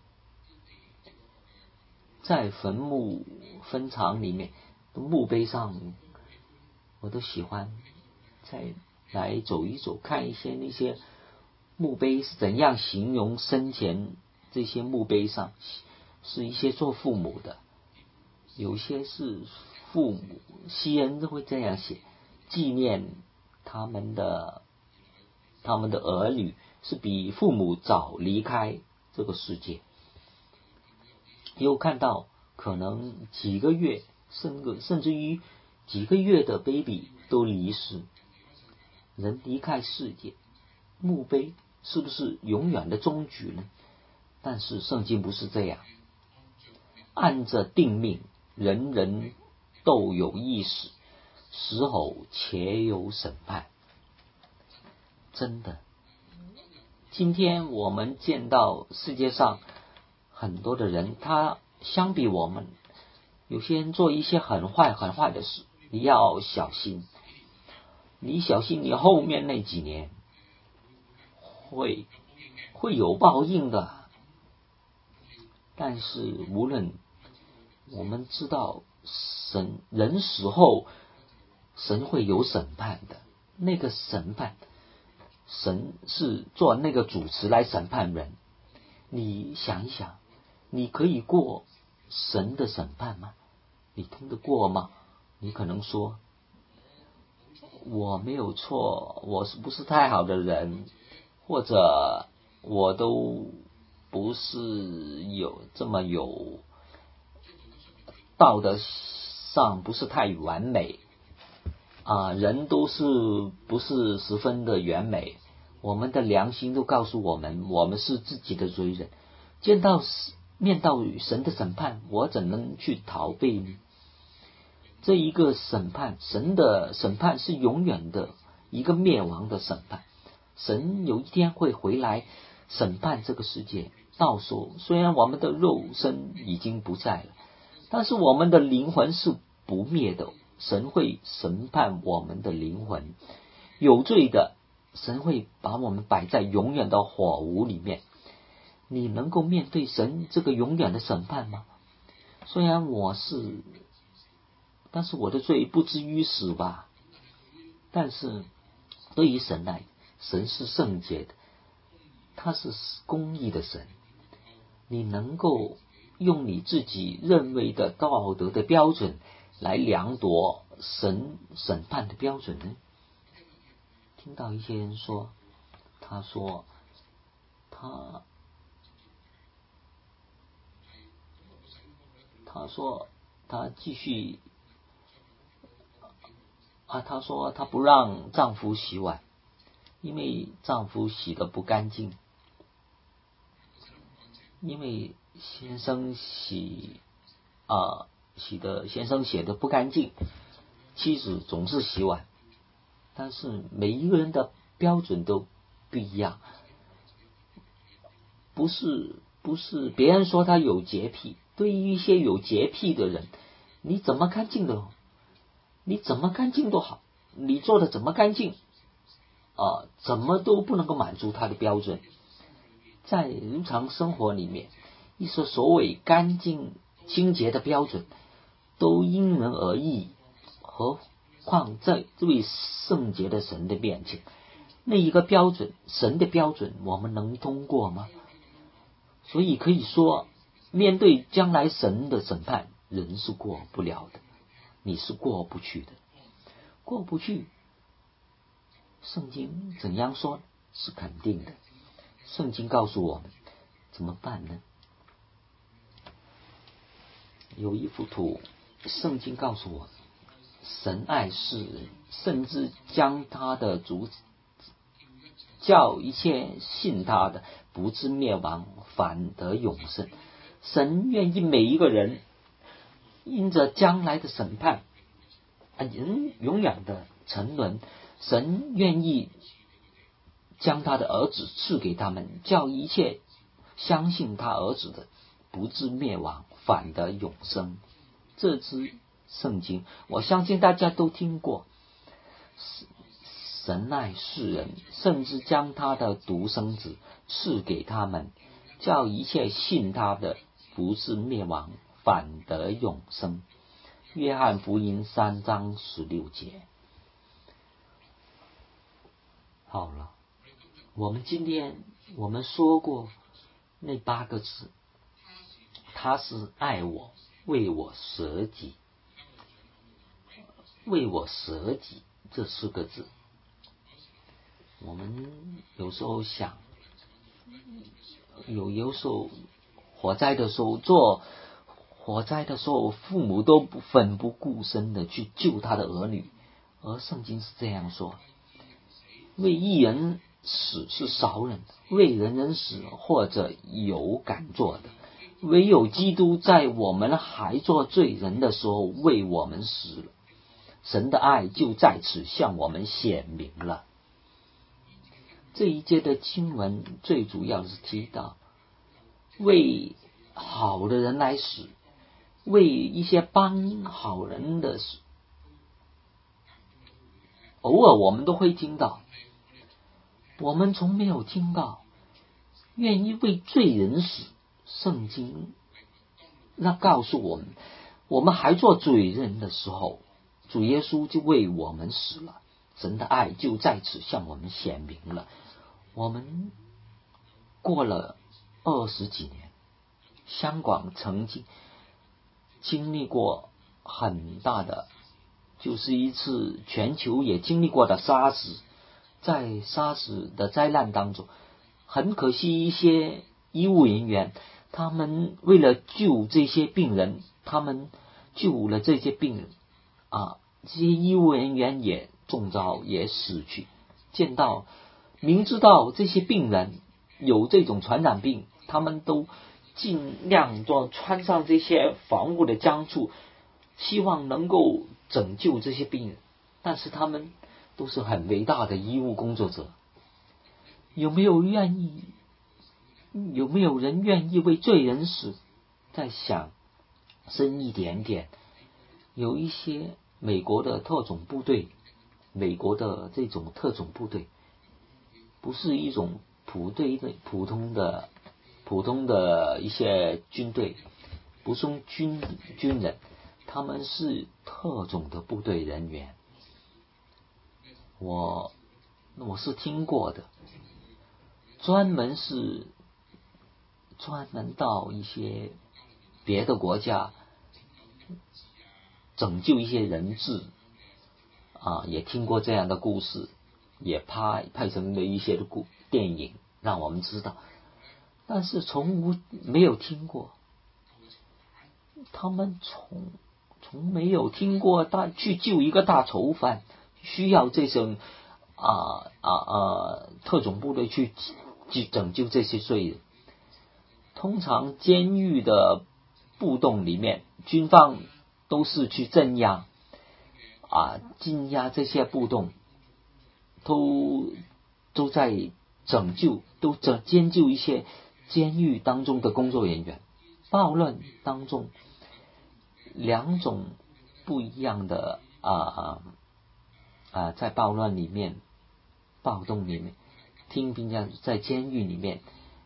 在坟墓坟场里面的墓碑上，我都喜欢再来走一走，看一些那些墓碑是怎样形容生前。这些墓碑上是一些做父母的，有些是父母，西人都会这样写，纪念他们的他们的儿女是比父母早离开这个世界。又看到可能几个月甚至甚至于几个月的 baby 都离世。人离开世界，墓碑是不是永远的终局呢？但是圣经不是这样，按着定命，人人都有一死，死后且有审判。 真的。今天我们见到世界上很多的人，他相比我们，有些人做一些很坏很坏的事，你要小心，你小心你后面那几年会会有报应的。但是无论我们知道神人死后神会有审判的，那个审判神是做那个主持来审判人。你想一想，你可以过神的审判吗？你通得过吗？你可能说我没有错，我是不是太好的人，或者我都不是有这么有道德上不是太完美啊，人都是不是十分的完美，我们的良心都告诉我们，我们是自己的罪人，见到面到神的审判，我怎能去逃避呢？这一个审判，神的审判是永远的一个灭亡的审判，神有一天会回来审判这个世界。到时候虽然我们的肉身已经不在了，但是我们的灵魂是不灭的，神会审判我们的灵魂，有罪的神会把我们摆在永远的火炉里面。你能够面对神这个永远的审判吗？虽然我是但是我的罪不至于死吧，但是对于神来，神是圣洁的，他是公义的神，你能够用你自己认为的道德的标准来量度神审判的标准呢？听到一些人说，他说他他说他继续啊，他说他不让丈夫洗碗，因为丈夫洗得不干净，因为先生洗啊洗的先生洗得不干净，妻子总是洗碗。但是每一个人的标准都不一样，不是不是别人说他有洁癖，对于一些有洁癖的人，你怎么干净都你怎么干净都好，你做的怎么干净啊，怎么都不能够满足他的标准。在日常生活里面，一些所谓干净清洁的标准都因人而异，何况在这位圣洁的神的面前，那一个标准，神的标准我们能通过吗？所以可以说，面对将来神的审判，人是过不了的，你是过不去的，过不去。圣经怎样说是肯定的，圣经告诉我们怎么办呢？有一幅图，圣经告诉我们，神爱世人，甚至将他的主叫一切信他的不至灭亡，反得永生。神愿意每一个人因着将来的审判人永远的沉沦，神愿意将他的儿子赐给他们，叫一切相信他儿子的不至灭亡，反得永生。这支圣经我相信大家都听过，神爱世人，甚至将他的独生子赐给他们，叫一切信他的不至灭亡，反得永生。约翰福音三章十六节。好了，我们今天我们说过那八个字，他是爱我，为我舍己。为我舍己这四个字，我们有时候想，有有时候火灾的时候，做火灾的时候，父母都不奋不顾身的去救他的儿女，而圣经是这样说：为一人死是少人，为人人死或者有敢做的，唯有基督在我们还做罪人的时候为我们死了，神的爱就在此向我们显明了。 这一节的经文最主要是提到为好的人来死，为一些帮好人的死。偶尔我们都会听到，我们从没有听到愿意为罪人死。圣经那告诉我们，我们还做罪人的时候，主耶稣就为我们死了，神的爱就在此向我们显明了。我们过了二十几年，香港曾经经历过很大的，就是一次全球也经历过的沙士。在沙士的灾难当中，很可惜一些医务人员，他们为了救这些病人，他们救了这些病人啊，这些医务人员也中招也死去。见到明知道这些病人有这种传染病，他们都尽量做穿上这些防护的装束，希望能够拯救这些病人。但是他们都是很伟大的医务工作者，有没有愿意有没有人愿意为罪人死？再想深一点点，有一些美国的特种部队，美国的这种特种部队不是一种普队的普通的普通的一些军队，不是军军人，他们是特种的部队人员。我我是听过的，专门是专门到一些别的国家拯救一些人质啊，也听过这样的故事，也拍拍成了一些的故电影让我们知道，但是从无没有听过，他们从从没有听过大去救一个大囚犯需要这种啊啊啊特种部队去去拯救这些罪人。通常监狱的部洞里面，军方都是去镇压啊镇压这些部洞，都都在拯救都拯监救一些监狱当中的工作人员。暴乱当中两种不一样的啊啊在暴乱里面暴动里面听兵讲，在监狱里面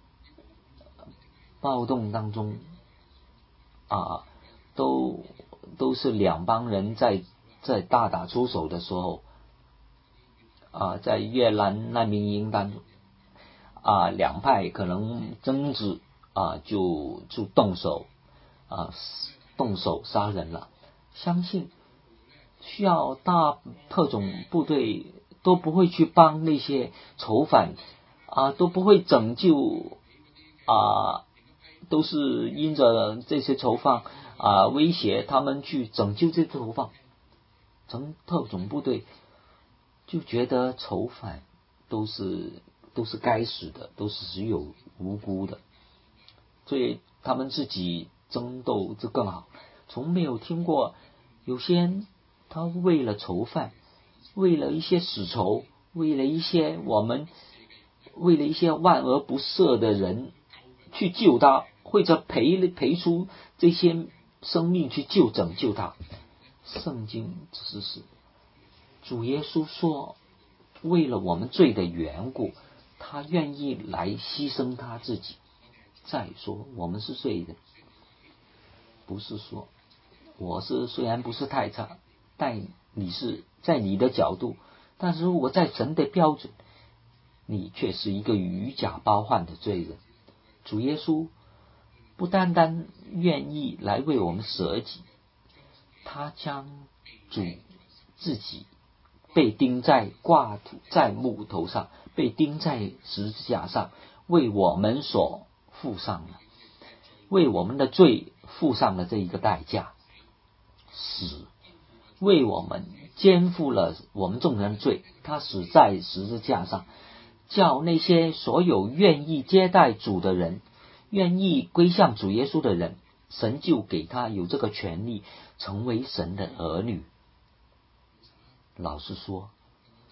暴动当中啊都都是两帮人在在大打出手的时候啊，在越南难民营当中啊，两派可能争执啊，就就动手啊，动手杀人了。相信需要大特种部队都不会去帮那些囚犯啊，都不会拯救啊，都是因着这些囚犯啊威胁他们去拯救这些囚犯。从特种部队就觉得囚犯都是都是该死的，都是只有无辜的，所以他们自己争斗就更好。从没有听过有些人他为了囚犯，为了一些死囚，为了一些我们为了一些万恶不赦的人去救他，或者赔赔出这些生命去救拯救他。圣经只是主耶稣说，为了我们罪的缘故，他愿意来牺牲他自己。再说我们是罪人，不是说我是虽然不是太差，但你是在你的角度，但是如果在神的标准，你却是一个虚假包换的罪人。主耶稣不单单愿意来为我们舍己，他将主自己被钉在挂在木头上，被钉在十字架上，为我们所付上了，为我们的罪付上了这一个代价，死为我们肩负了我们众人的罪，他死在十字架上，叫那些所有愿意接待主的人，愿意归向主耶稣的人，神就给他有这个权利成为神的儿女。老实说，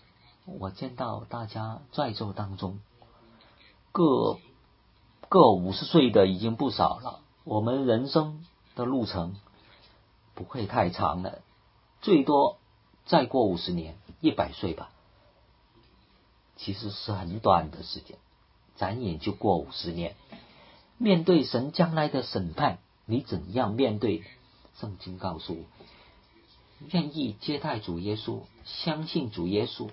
我见到大家在座当中各各五十岁的已经不少了，我们人生的路程不会太长了，最多再过五十年，一百岁吧。其实是很短的时间，转眼就过五十年。面对神将来的审判，你怎样面对？圣经告诉我，愿意接待主耶稣，相信主耶稣，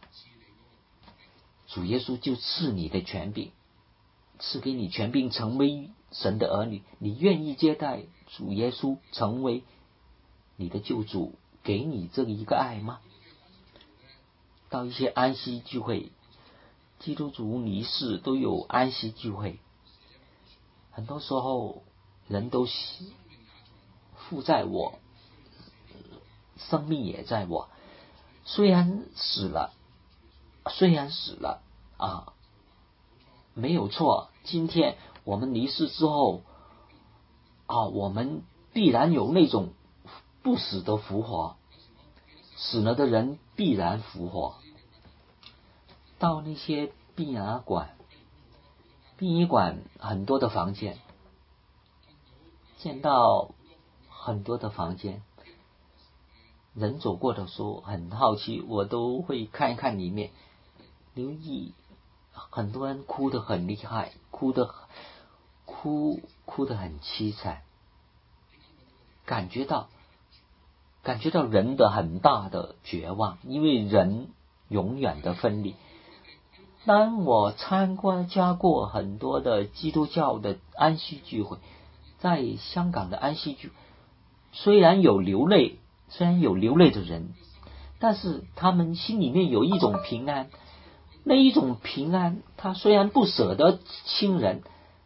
主耶稣就赐你的权柄，赐给你权柄成为神的儿女。你愿意接待主耶稣成为你的救主，给你这一个爱吗？到一些安息聚会，基督徒离世都有安息聚会，很多时候人都父在我，生命也在我，虽然死了虽然死了啊，没有错，今天我们离世之后啊，我们必然有那种不死的复活，死了的人必然复活。到那些殡仪馆，殡仪馆很多的房间，见到很多的房间，人走过的时候很好奇，我都会看一看里面，留意很多人哭得很厉害，哭得哭哭得很凄惨，感觉到感觉到人的很大的绝望，因为人永远的分离。当我参加过很多的基督教的安息聚会，在香港的安息聚，虽然有流泪，虽然有流泪的人，但是他们心里面有一种平安，那一种平安，他虽然不舍得亲人，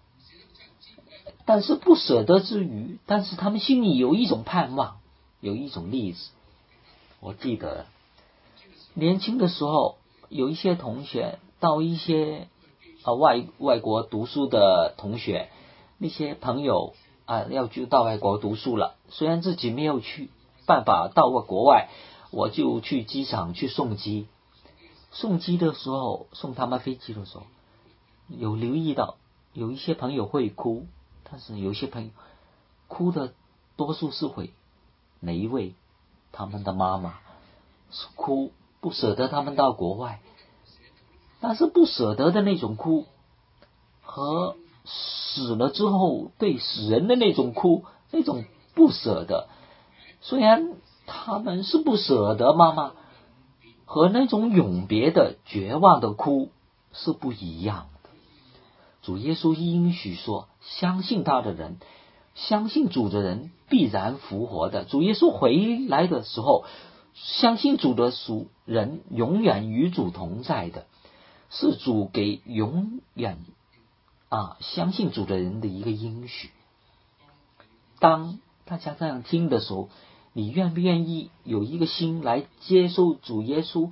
但是不舍得之余，但是他们心里有一种盼望，有一种励志。我记得年轻的时候，有一些同学到一些啊外外国读书的同学，那些朋友啊要去到外国读书了，虽然自己没有去办法到过国外，我就去机场去送机。送机的时候，送他们飞机的时候，有留意到有一些朋友会哭，但是有一些朋友哭的多数是会哪一位？他们的妈妈是哭，不舍得他们到国外，但是不舍得的那种哭和死了之后对死人的那种哭，那种不舍得，虽然他们是不舍得妈妈，和那种永别的绝望的哭是不一样的。主耶稣应许说，相信他的人，相信主的人必然复活的。主耶稣回来的时候，相信主的属人永远与主同在的，是主给永远啊相信主的人的一个应许。当大家这样听的时候，你愿不愿意有一个心来接受主耶稣，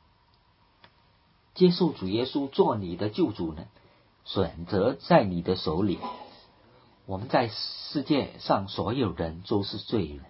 接受主耶稣做你的救主呢？选择在你的手里。我们在世界上所有人都是罪人，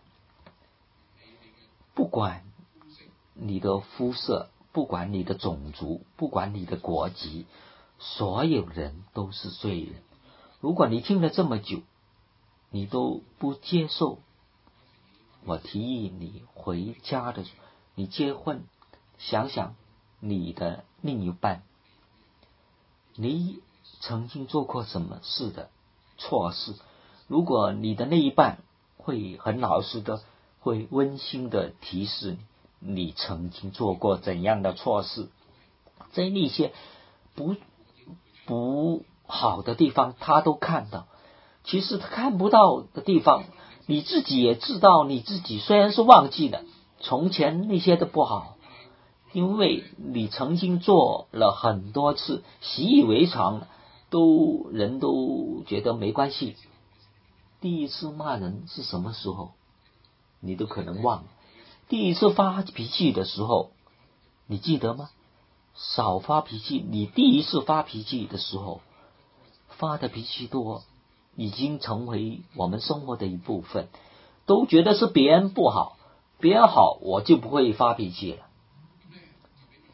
不管你的肤色，不管你的种族，不管你的国籍，所有人都是罪人。如果你听了这么久，你都不接受，我提议你回家的时候，你结婚，想想你的另一半，你曾经做过什么事的错事？如果你的那一半会很老实的，会温馨的提示你，你曾经做过怎样的错事，在那些不不好的地方他都看到，其实他看不到的地方，你自己也知道，你自己虽然是忘记了从前那些的不好，因为你曾经做了很多次，习以为常，都人都觉得没关系。第一次骂人是什么时候？你都可能忘了。第一次发脾气的时候，你记得吗？少发脾气，你第一次发脾气的时候，发的脾气多，已经成为我们生活的一部分，都觉得是别人不好，别人好我就不会发脾气了。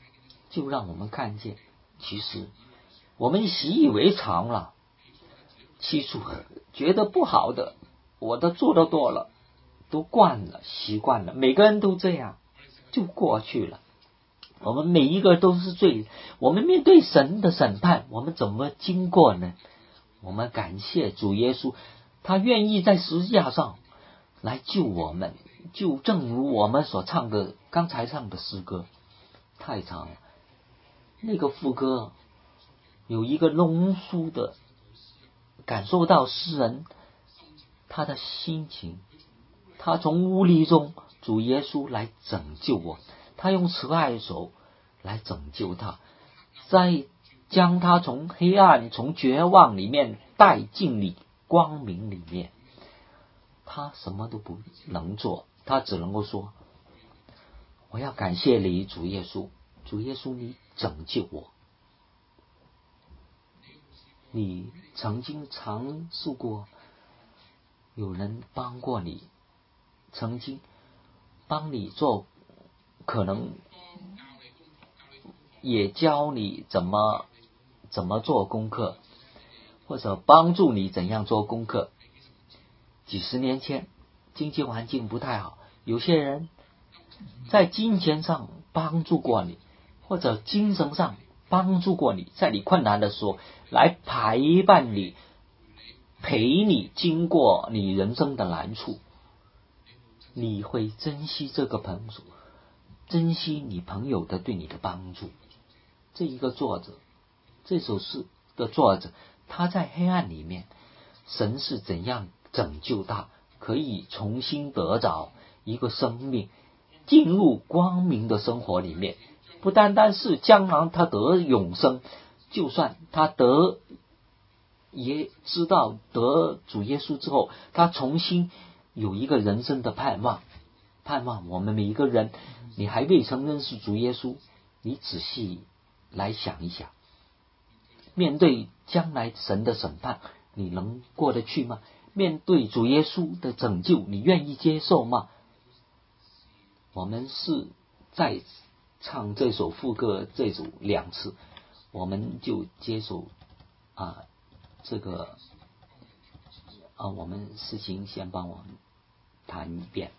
就让我们看见，其实我们习以为常了，起初觉得不好的，我都做得多了，都惯了，习惯了，每个人都这样，就过去了。我们每一个都是罪人，我们面对神的审判，我们怎么经过呢？我们感谢主耶稣，他愿意在十字架上来救我们，就正如我们所唱的刚才唱的诗歌，太长了。那个副歌有一个浓缩的感受到诗人他的心情，他从无力中主耶稣来拯救我，他用慈爱的手来拯救他，再将他从黑暗从绝望里面带进你光明里面。他什么都不能做，他只能够说，我要感谢你主耶稣，主耶稣你拯救我。你曾经尝试过有人帮过你，曾经帮你做，可能也教你怎么怎么做功课，或者帮助你怎样做功课。几十年前经济环境不太好，有些人在金钱上帮助过你，或者精神上帮助过你，在你困难的时候来陪伴你，陪你经过你人生的难处。你会珍惜这个朋友，珍惜你朋友的对你的帮助。这一个作者，这首诗的作者，他在黑暗里面，神是怎样拯救他，可以重新得着一个生命，进入光明的生活里面。不单单是将来他得永生，就算他得也知道得主耶稣之后，他重新有一个人生的盼望。盼望我们每一个人，你还未曾认识主耶稣，你仔细来想一想，面对将来神的审判，你能过得去吗？面对主耶稣的拯救，你愿意接受吗？我们是在唱这首副歌这首两次，我们就接受啊这个啊我们事情先帮我们谈一遍。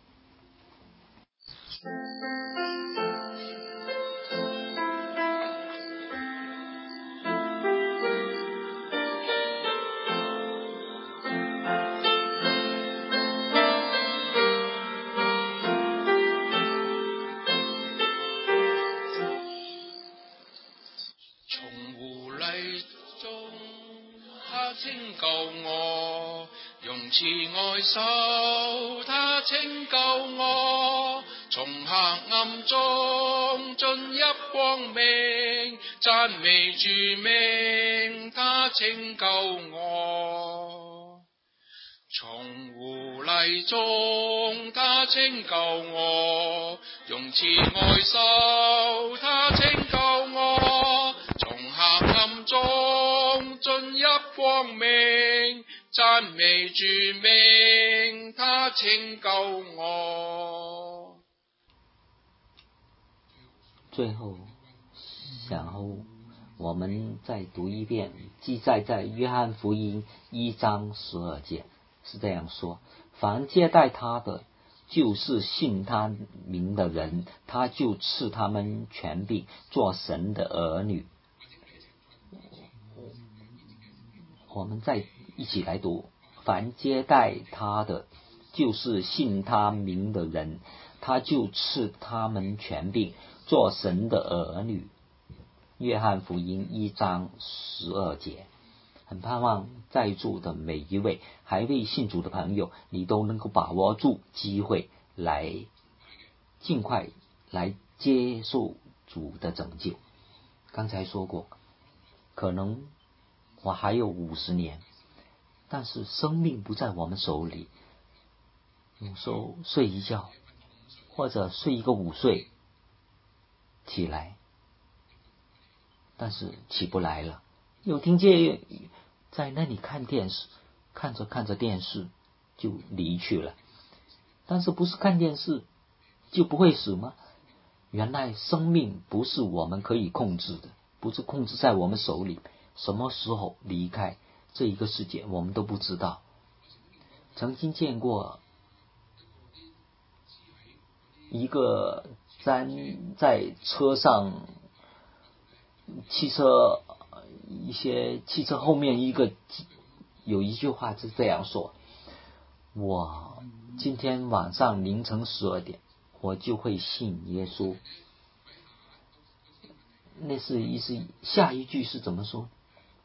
拯救我，用慈愛手，他拯救我，從黑暗中進入光明，讚美主名，他拯救我。從污泥中，他拯救我，用慈愛手，他拯救我，從黑暗中進入光明，讚美主名，他拯救我。 最後，然後我們再讀一遍，記載在約翰福音一章十二節，是這樣說：凡接待他的，就是信他名的人，他就賜他們權柄，做神的兒女。我們再一起來讀：凡接待他的，就是信他名的人，他就賜他們權柄，做神的兒女。約翰福音一章十二節。很盼望在座的每一位還未信主的朋友，你都能夠把握住機會，來盡快來接受主的拯救。剛才說過，可能我還有五十年，但是生命不在我們手裏。有時候睡一覺，或者睡一個午睡，起來，但是起不來了。有聽見在那裡看電視，看着看着電視就離去了。但是不是看電視就不會死嗎？ 原来生命不是我们可以控制的，不是控制在我们手里，什么时候离开这一个世界我们都不知道。曾经见过一个在在车上，汽车一些汽车后面一个有一句话是这样说：我今天晚上凌晨十二点我就会信耶稣。那是意思，下一句是怎么说？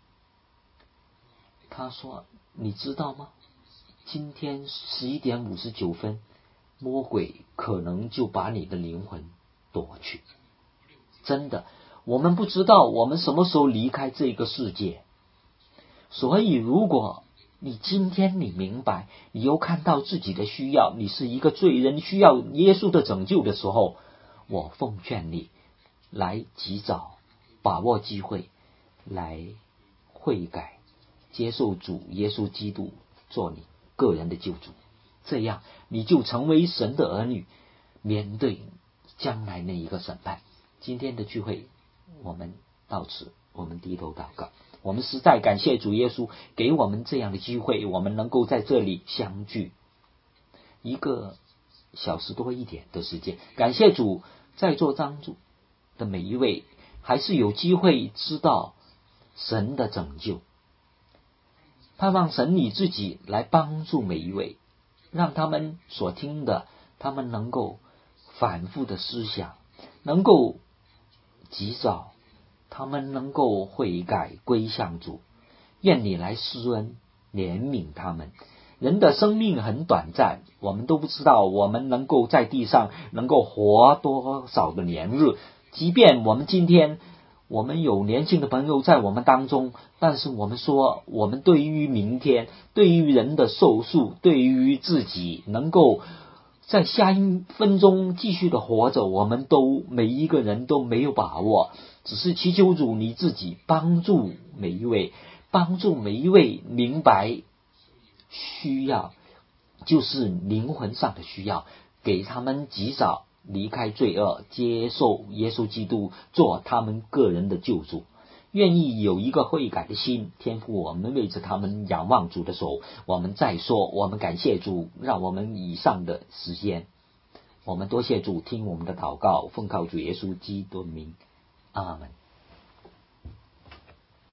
他说你知道吗，今天十一点五十九分魔鬼可能就把你的灵魂夺去。真的，我们不知道我们什么时候离开这个世界。所以如果你今天你明白，你又看到自己的需要，你是一个罪人，需要耶稣的拯救的时候，我奉劝你来及早把握机会，来悔改，接受主耶稣基督做你个人的救主，这样你就成为神的儿女，面对将来那一个审判。今天的聚会我们到此，我们低头祷告。我们实在感谢主耶稣给我们这样的机会，我们能够在这里相聚一个小时多一点的时间。感谢主，在座当中的每一位还是有机会知道神的拯救，盼望神你自己来帮助每一位，让他们所听的他们能够反复的思想，能够及早，他们能够悔改归向主。愿你来施恩怜悯他们。人的生命很短暂，我们都不知道我们能够在地上能够活多少个年日。即便我们今天我们有年轻的朋友在我们当中，但是我们说我们对于明天，对于人的寿数，对于自己能够在下一分钟继续的活着，我们都每一个人都没有把握。只是祈求主你自己帮助每一位，帮助每一位明白需要，就是灵魂上的需要，给他们及早离开罪恶，接受耶稣基督做他们个人的救主。愿意有一个悔改的心，天父我们为着他们仰望主的手。我们再说，我们感谢主，让我们以上的时间，我们多谢主听我们的祷告，奉靠主耶稣基督的名，阿们。